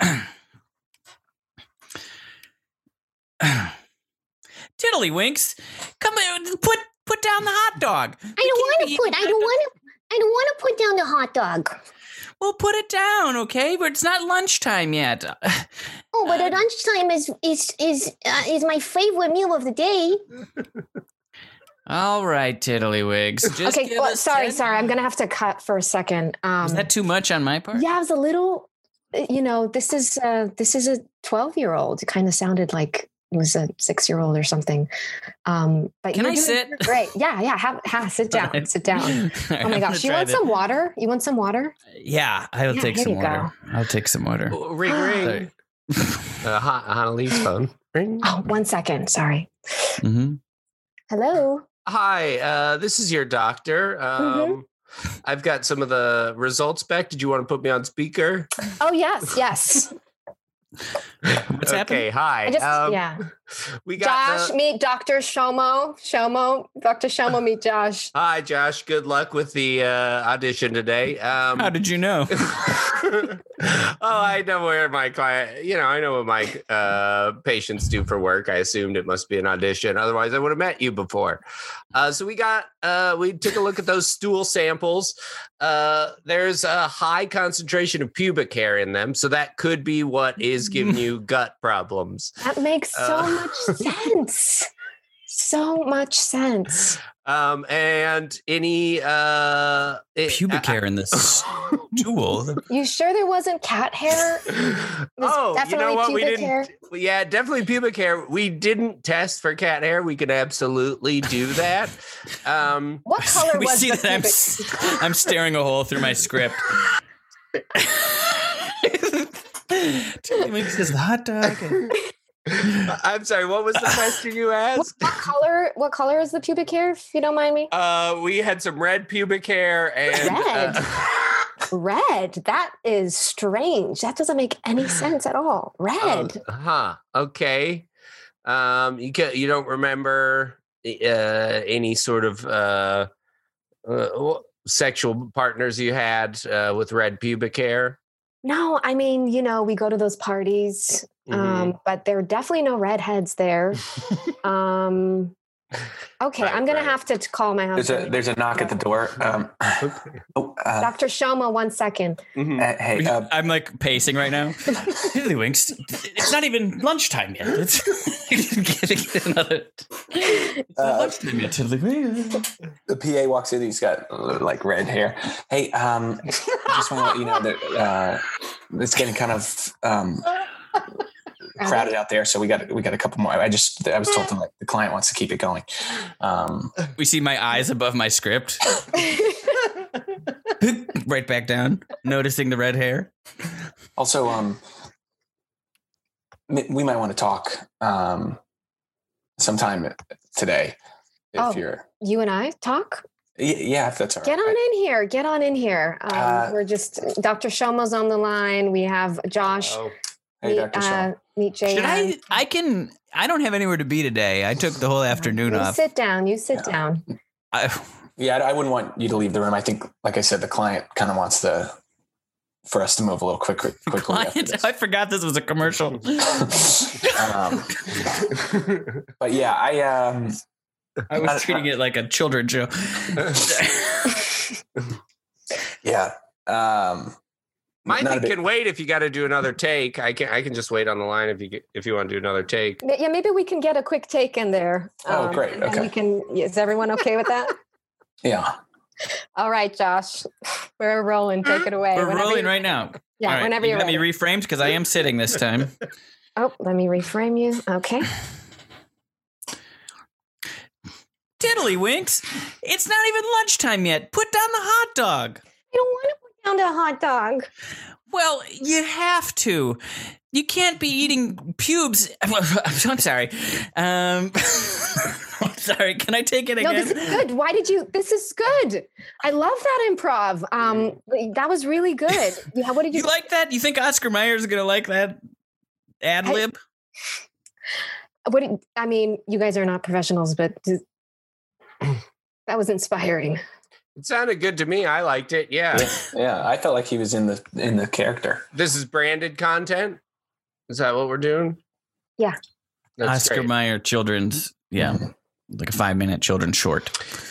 Tiddlywinks, come on, put put down the hot dog. I don't want to put. I don't want to. I don't want to put down the hot dog. Well, put it down, okay? But it's not lunchtime yet. Oh, but at lunchtime is is is uh, is my favorite meal of the day. All right, Tiddlywigs. Just Okay, give well, us sorry, ten- sorry. I'm going to have to cut for a second. Um, Is that too much on my part? yeah, it was a little, you know, this is, uh, this is a twelve year old. It kind of sounded like it was a six year old or something. Um, but Can you're I doing sit? Great. Yeah. Yeah. Have, have, sit down, sit down. All right, Oh I'm my gonna gosh. You try want this. some water? You want some water? Yeah, I'll Yeah, take here some you water. I'll take some water. Ring ring. uh, Han- Hanali's phone. Ring. Oh, one second. Sorry. Mm-hmm. Hello. Hi, uh, this is your doctor. Um, I've got some of the results back. Did you want to put me on speaker? Oh, yes. Yes. What's okay, happening? hi. I just, Um, yeah. We got Josh, the- meet Doctor Shomo. Shomo. Doctor Shomo, meet Josh. Hi, Josh. Good luck with the uh, audition today. Um, How did you know? oh, I know where my client, you know, I know what my uh, patients do for work. I assumed it must be an audition. Otherwise, I would have met you before. Uh, so we got, uh, we took a look at those stool samples. Uh, there's a high concentration of pubic hair in them. So that could be what is giving you gut problems. That makes so Uh, much sense. So much sense. Um, and any uh, it- Pubic I- hair in this stool. You sure there wasn't cat hair? was oh, you definitely know what? We pubic didn't. hair. Yeah, definitely pubic hair. We didn't test for cat hair. We could absolutely do that. Um, What color we was see the that I'm, pubic? s- I'm staring a hole through my script. Tiddlywinks is the hot dog. I'm sorry. What was the question you What, asked? what color? What color is the pubic hair? If you don't mind me. Uh, we had some red pubic hair and Red? uh, Red. That is strange. That doesn't make any sense at all. Red. uh, huh. Okay. Um, you can, you don't remember uh any sort of uh, uh sexual partners you had uh, with red pubic hair? No, I mean, you know, we go to those parties, Mm-hmm. um, but there are definitely no redheads there. um, okay, Right, I'm gonna right. have to t- call my There's husband. a there's a knock at the door. Um, oh, uh, Doctor Shoma, one second. Mhm. uh, hey, uh, I'm like pacing right now. Tiddlywinks, it's not even lunchtime yet. It's get, get another. It's not Uh, lunchtime yet, Tiddlywinks. the P A walks in. He's got uh, like red hair. Hey, um, I just want to let you know that uh, it's getting kind of um, crowded out there, so we got we got a couple more. I just I was told to, like, the client wants to keep it going. Um, we see my eyes above my script. Right back down, noticing the red hair. Also, um, we might want to talk um, sometime today. If Oh. you're, You and I talk? y- yeah, if that's all right. Get on in here. Get on in here. Um, Uh, we're just Doctor Shomo's on the line. We have Josh. Oh, Hey, meet, Doctor Shaw. uh, meet Jay. Should I? I can. I don't have anywhere to be today. I took the whole afternoon You off. sit down. You sit down. I, Yeah, I I wouldn't want you to leave the room. I think, like I said, the client kind of wants to for us to move a little quicker. Quickly after client, this. I forgot this was a commercial. um, but yeah, I um, I was treating it like a children's show. yeah. Um, My not a thing big- can wait if you got to do another take. I can I can just wait on the line if you get, if you want to do another take. Yeah, maybe we can get a quick take in there. Oh, great. and then Okay. We can. Is everyone okay with that? yeah. All right, Josh. We're rolling. Take it away. We're Whenever rolling you- right now. Yeah, All right, whenever you you're got ready. me reframed because I am sitting this time. Oh, let me reframe you. Okay. Tiddlywinks, it's not even lunchtime yet. Put down the hot dog. I don't want to put down the hot dog. Well, you have to. You can't be eating pubes. I'm sorry. Um, I'm sorry. Can I take it No, again? this is good. Why did you? This is good. I love that improv. Um, that was really good. Yeah. What did you? You like that? You think Oscar Mayer is gonna like that ad lib? What? Did, I mean, you guys are not professionals, but th- that was inspiring. It sounded good to me. I liked it. Yeah. yeah, yeah. I felt like he was in the in the character. This is branded content. Is that what we're doing? Yeah. That's Oscar great. Mayer children's, yeah, like a five minute children's short.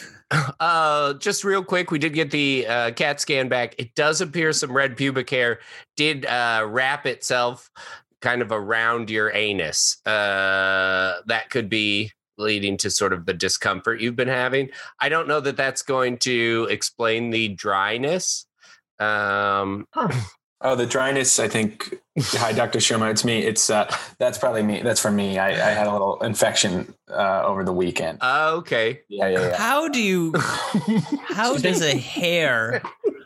Uh, just real quick, we did get the uh, CAT scan back. It does appear some red pubic hair did uh, wrap itself kind of around your anus. Uh, that could be leading to sort of the discomfort you've been having. I don't know that that's going to explain the dryness. Um, Huh. Oh, the dryness. I think. Hi, Doctor Sherman. It's me. It's uh, that's probably me. That's for me. I, I had a little infection uh, over the weekend. uh, okay. Yeah, yeah, yeah. How do you? How does a hair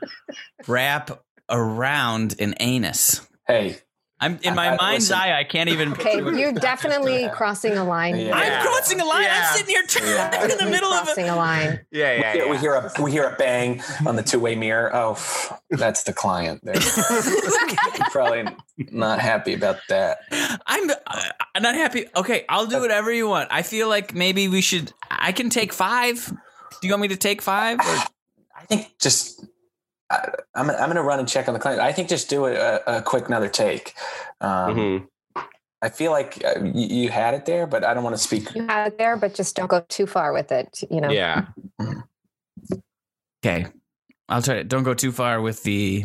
wrap around an anus? Hey, I'm in my I- I- mind's listen. eye. I can't even. Okay, picture what- you're definitely crossing a line. Yeah. I'm crossing a line. Yeah. I'm sitting here Yeah. in the Definitely middle of crossing it. a line. Yeah, yeah, we, yeah. we hear a we hear a bang on the two way mirror. Oh, pff, that's the client. They're probably not happy about that. I'm, uh, I'm not happy. Okay, I'll do whatever you want. I feel like maybe we should. I can take five. Do you want me to take five? Or? I think just I, I'm I'm gonna run and check on the client. I think just do a, a quick another take. Um, Mhm. I feel like uh, you, you had it there, but I don't want to speak. You have it there, but just don't go too far with it. You know. Yeah. Okay, I'll try it. Don't go too far with the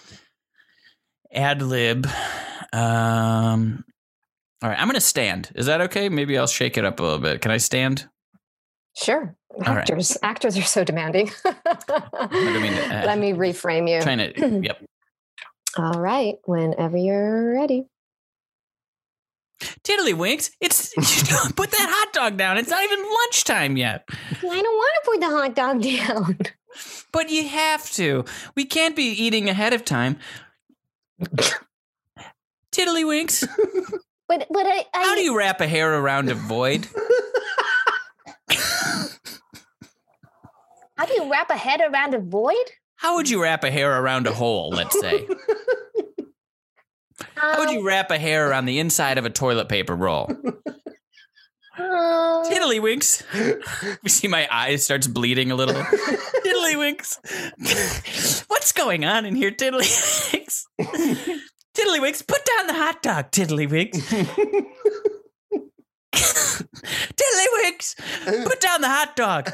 ad lib. Um, all right, I'm gonna stand. Is that okay? Maybe I'll shake it up a little bit. Can I stand? Sure. All right. Actors, actors are so demanding. mean to, uh, Let me reframe you. Trying to. Yep. All right. Whenever you're ready. Tiddlywinks, it's put that hot dog down. It's not even lunchtime yet. I don't want to put the hot dog down. But you have to. We can't be eating ahead of time. Tiddlywinks, But but I, I how do you wrap a hair around a void? how do you wrap a head around a void? How would you wrap a hair around a hole, let's say? How would you wrap a hair around the inside of a toilet paper roll? Um, Tiddlywinks. We see my eyes starts bleeding a little. Tiddlywinks. What's going on in here, Tiddlywinks? Tiddlywinks, put down the hot dog, Tiddlywinks. Tiddlywinks, put down the hot dog.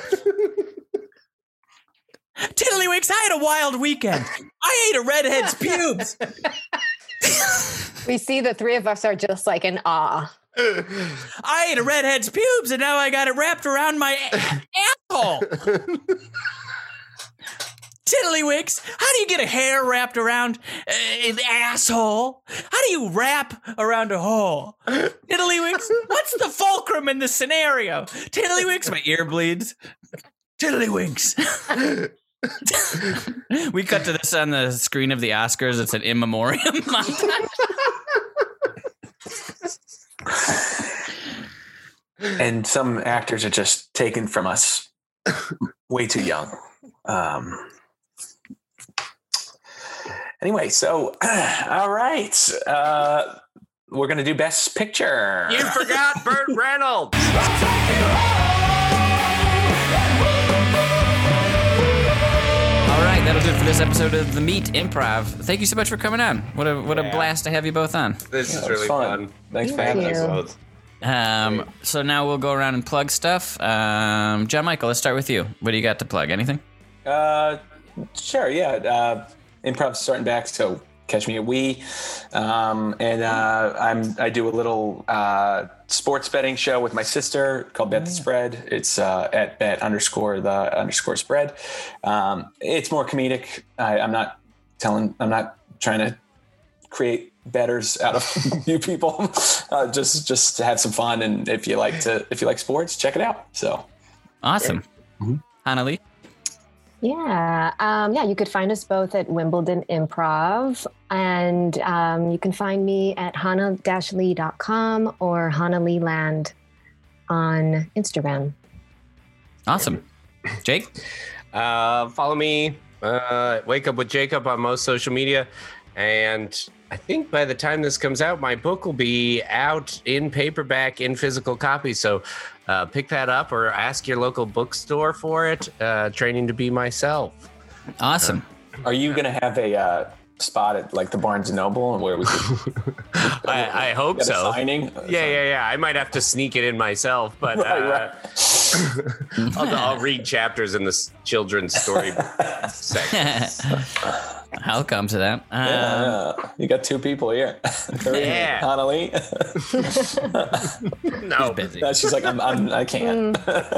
Tiddlywinks, I had a wild weekend. I ate a redhead's pubes. We see the three of us are just like in awe. I ate a redhead's pubes and now I got it wrapped around my a- asshole. Tiddlywinks, how do you get a hair wrapped around uh, an asshole? How do you wrap around a hole? Tiddlywinks, what's the fulcrum in this scenario? Tiddlywinks, my ear bleeds. Tiddlywinks. We cut to this on the screen of the Oscars. It's an in memoriam montage. And some actors are just taken from us way too young. Um, anyway, so, all right. Uh, we're going to do Best Picture. You forgot Burt Reynolds. All right, that'll do it for this episode of The Meat Improv. Thank you so much for coming on. What a what a Yeah. blast to have you both on. This Yeah, is it was really fun. fun. Thanks for Thank having you. us. Both. Um, so now we'll go around and plug stuff. Um, John Michael, let's start with you. What do you got to plug? Anything? Uh, sure, yeah. Uh, improv's starting back, so catch me at We. Um, and uh, I'm I do a little uh, sports betting show with my sister called Bet the Spread. It's uh, at bet underscore the underscore spread. Um, it's more comedic. I, I'm not telling. I'm not trying to create betters out of you people. Uh, just just to have some fun, and if you like to if you like sports, check it out. So Awesome. Hannah Lee? Yeah. Um, yeah, you could find us both at Wimbledon Improv. And um, you can find me at hannah dash lee dot com or Hannah Lee Land on Instagram. Awesome. Jake? Uh, follow me, uh, Wake Up with Jacob on most social media. And I think by the time this comes out, my book will be out in paperback in physical copy. So uh, pick that up or ask your local bookstore for it. Uh, Training to Be Myself. Awesome. are you going to have a uh, spot at like the Barnes and Noble where we could I, I hope get a so. signing? Yeah, yeah, yeah. I might have to sneak it in myself, but Right, uh, right. I'll, I'll read chapters in the s- children's story section. I'll come to that. Um, Yeah, yeah. You got two people here. Yeah. Hannah Lee. No, busy. No, she's like, I'm, I'm, I can't.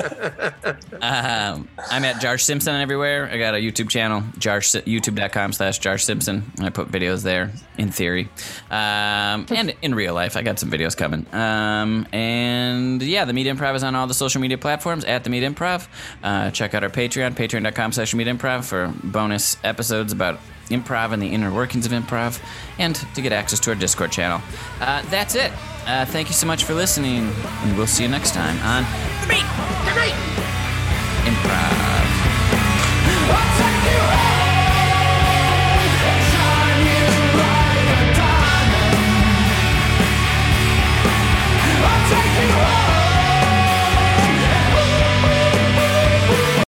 Um, I'm at Jarsh Simpson everywhere. I got a YouTube channel, Jarsh, youtube.com slash Jarsh Simpson. I put videos there, in theory. Um, and in real life, I got some videos coming. Um, and yeah, The Meat Improv is on all the social media platforms, at The Meat Improv. Uh, check out our Patreon, patreon.com slash Meat Improv for bonus episodes about improv and the inner workings of improv, and to get access to our Discord channel. Uh, that's it. Uh, thank you so much for listening, and we'll see you next time on The Meat Improv.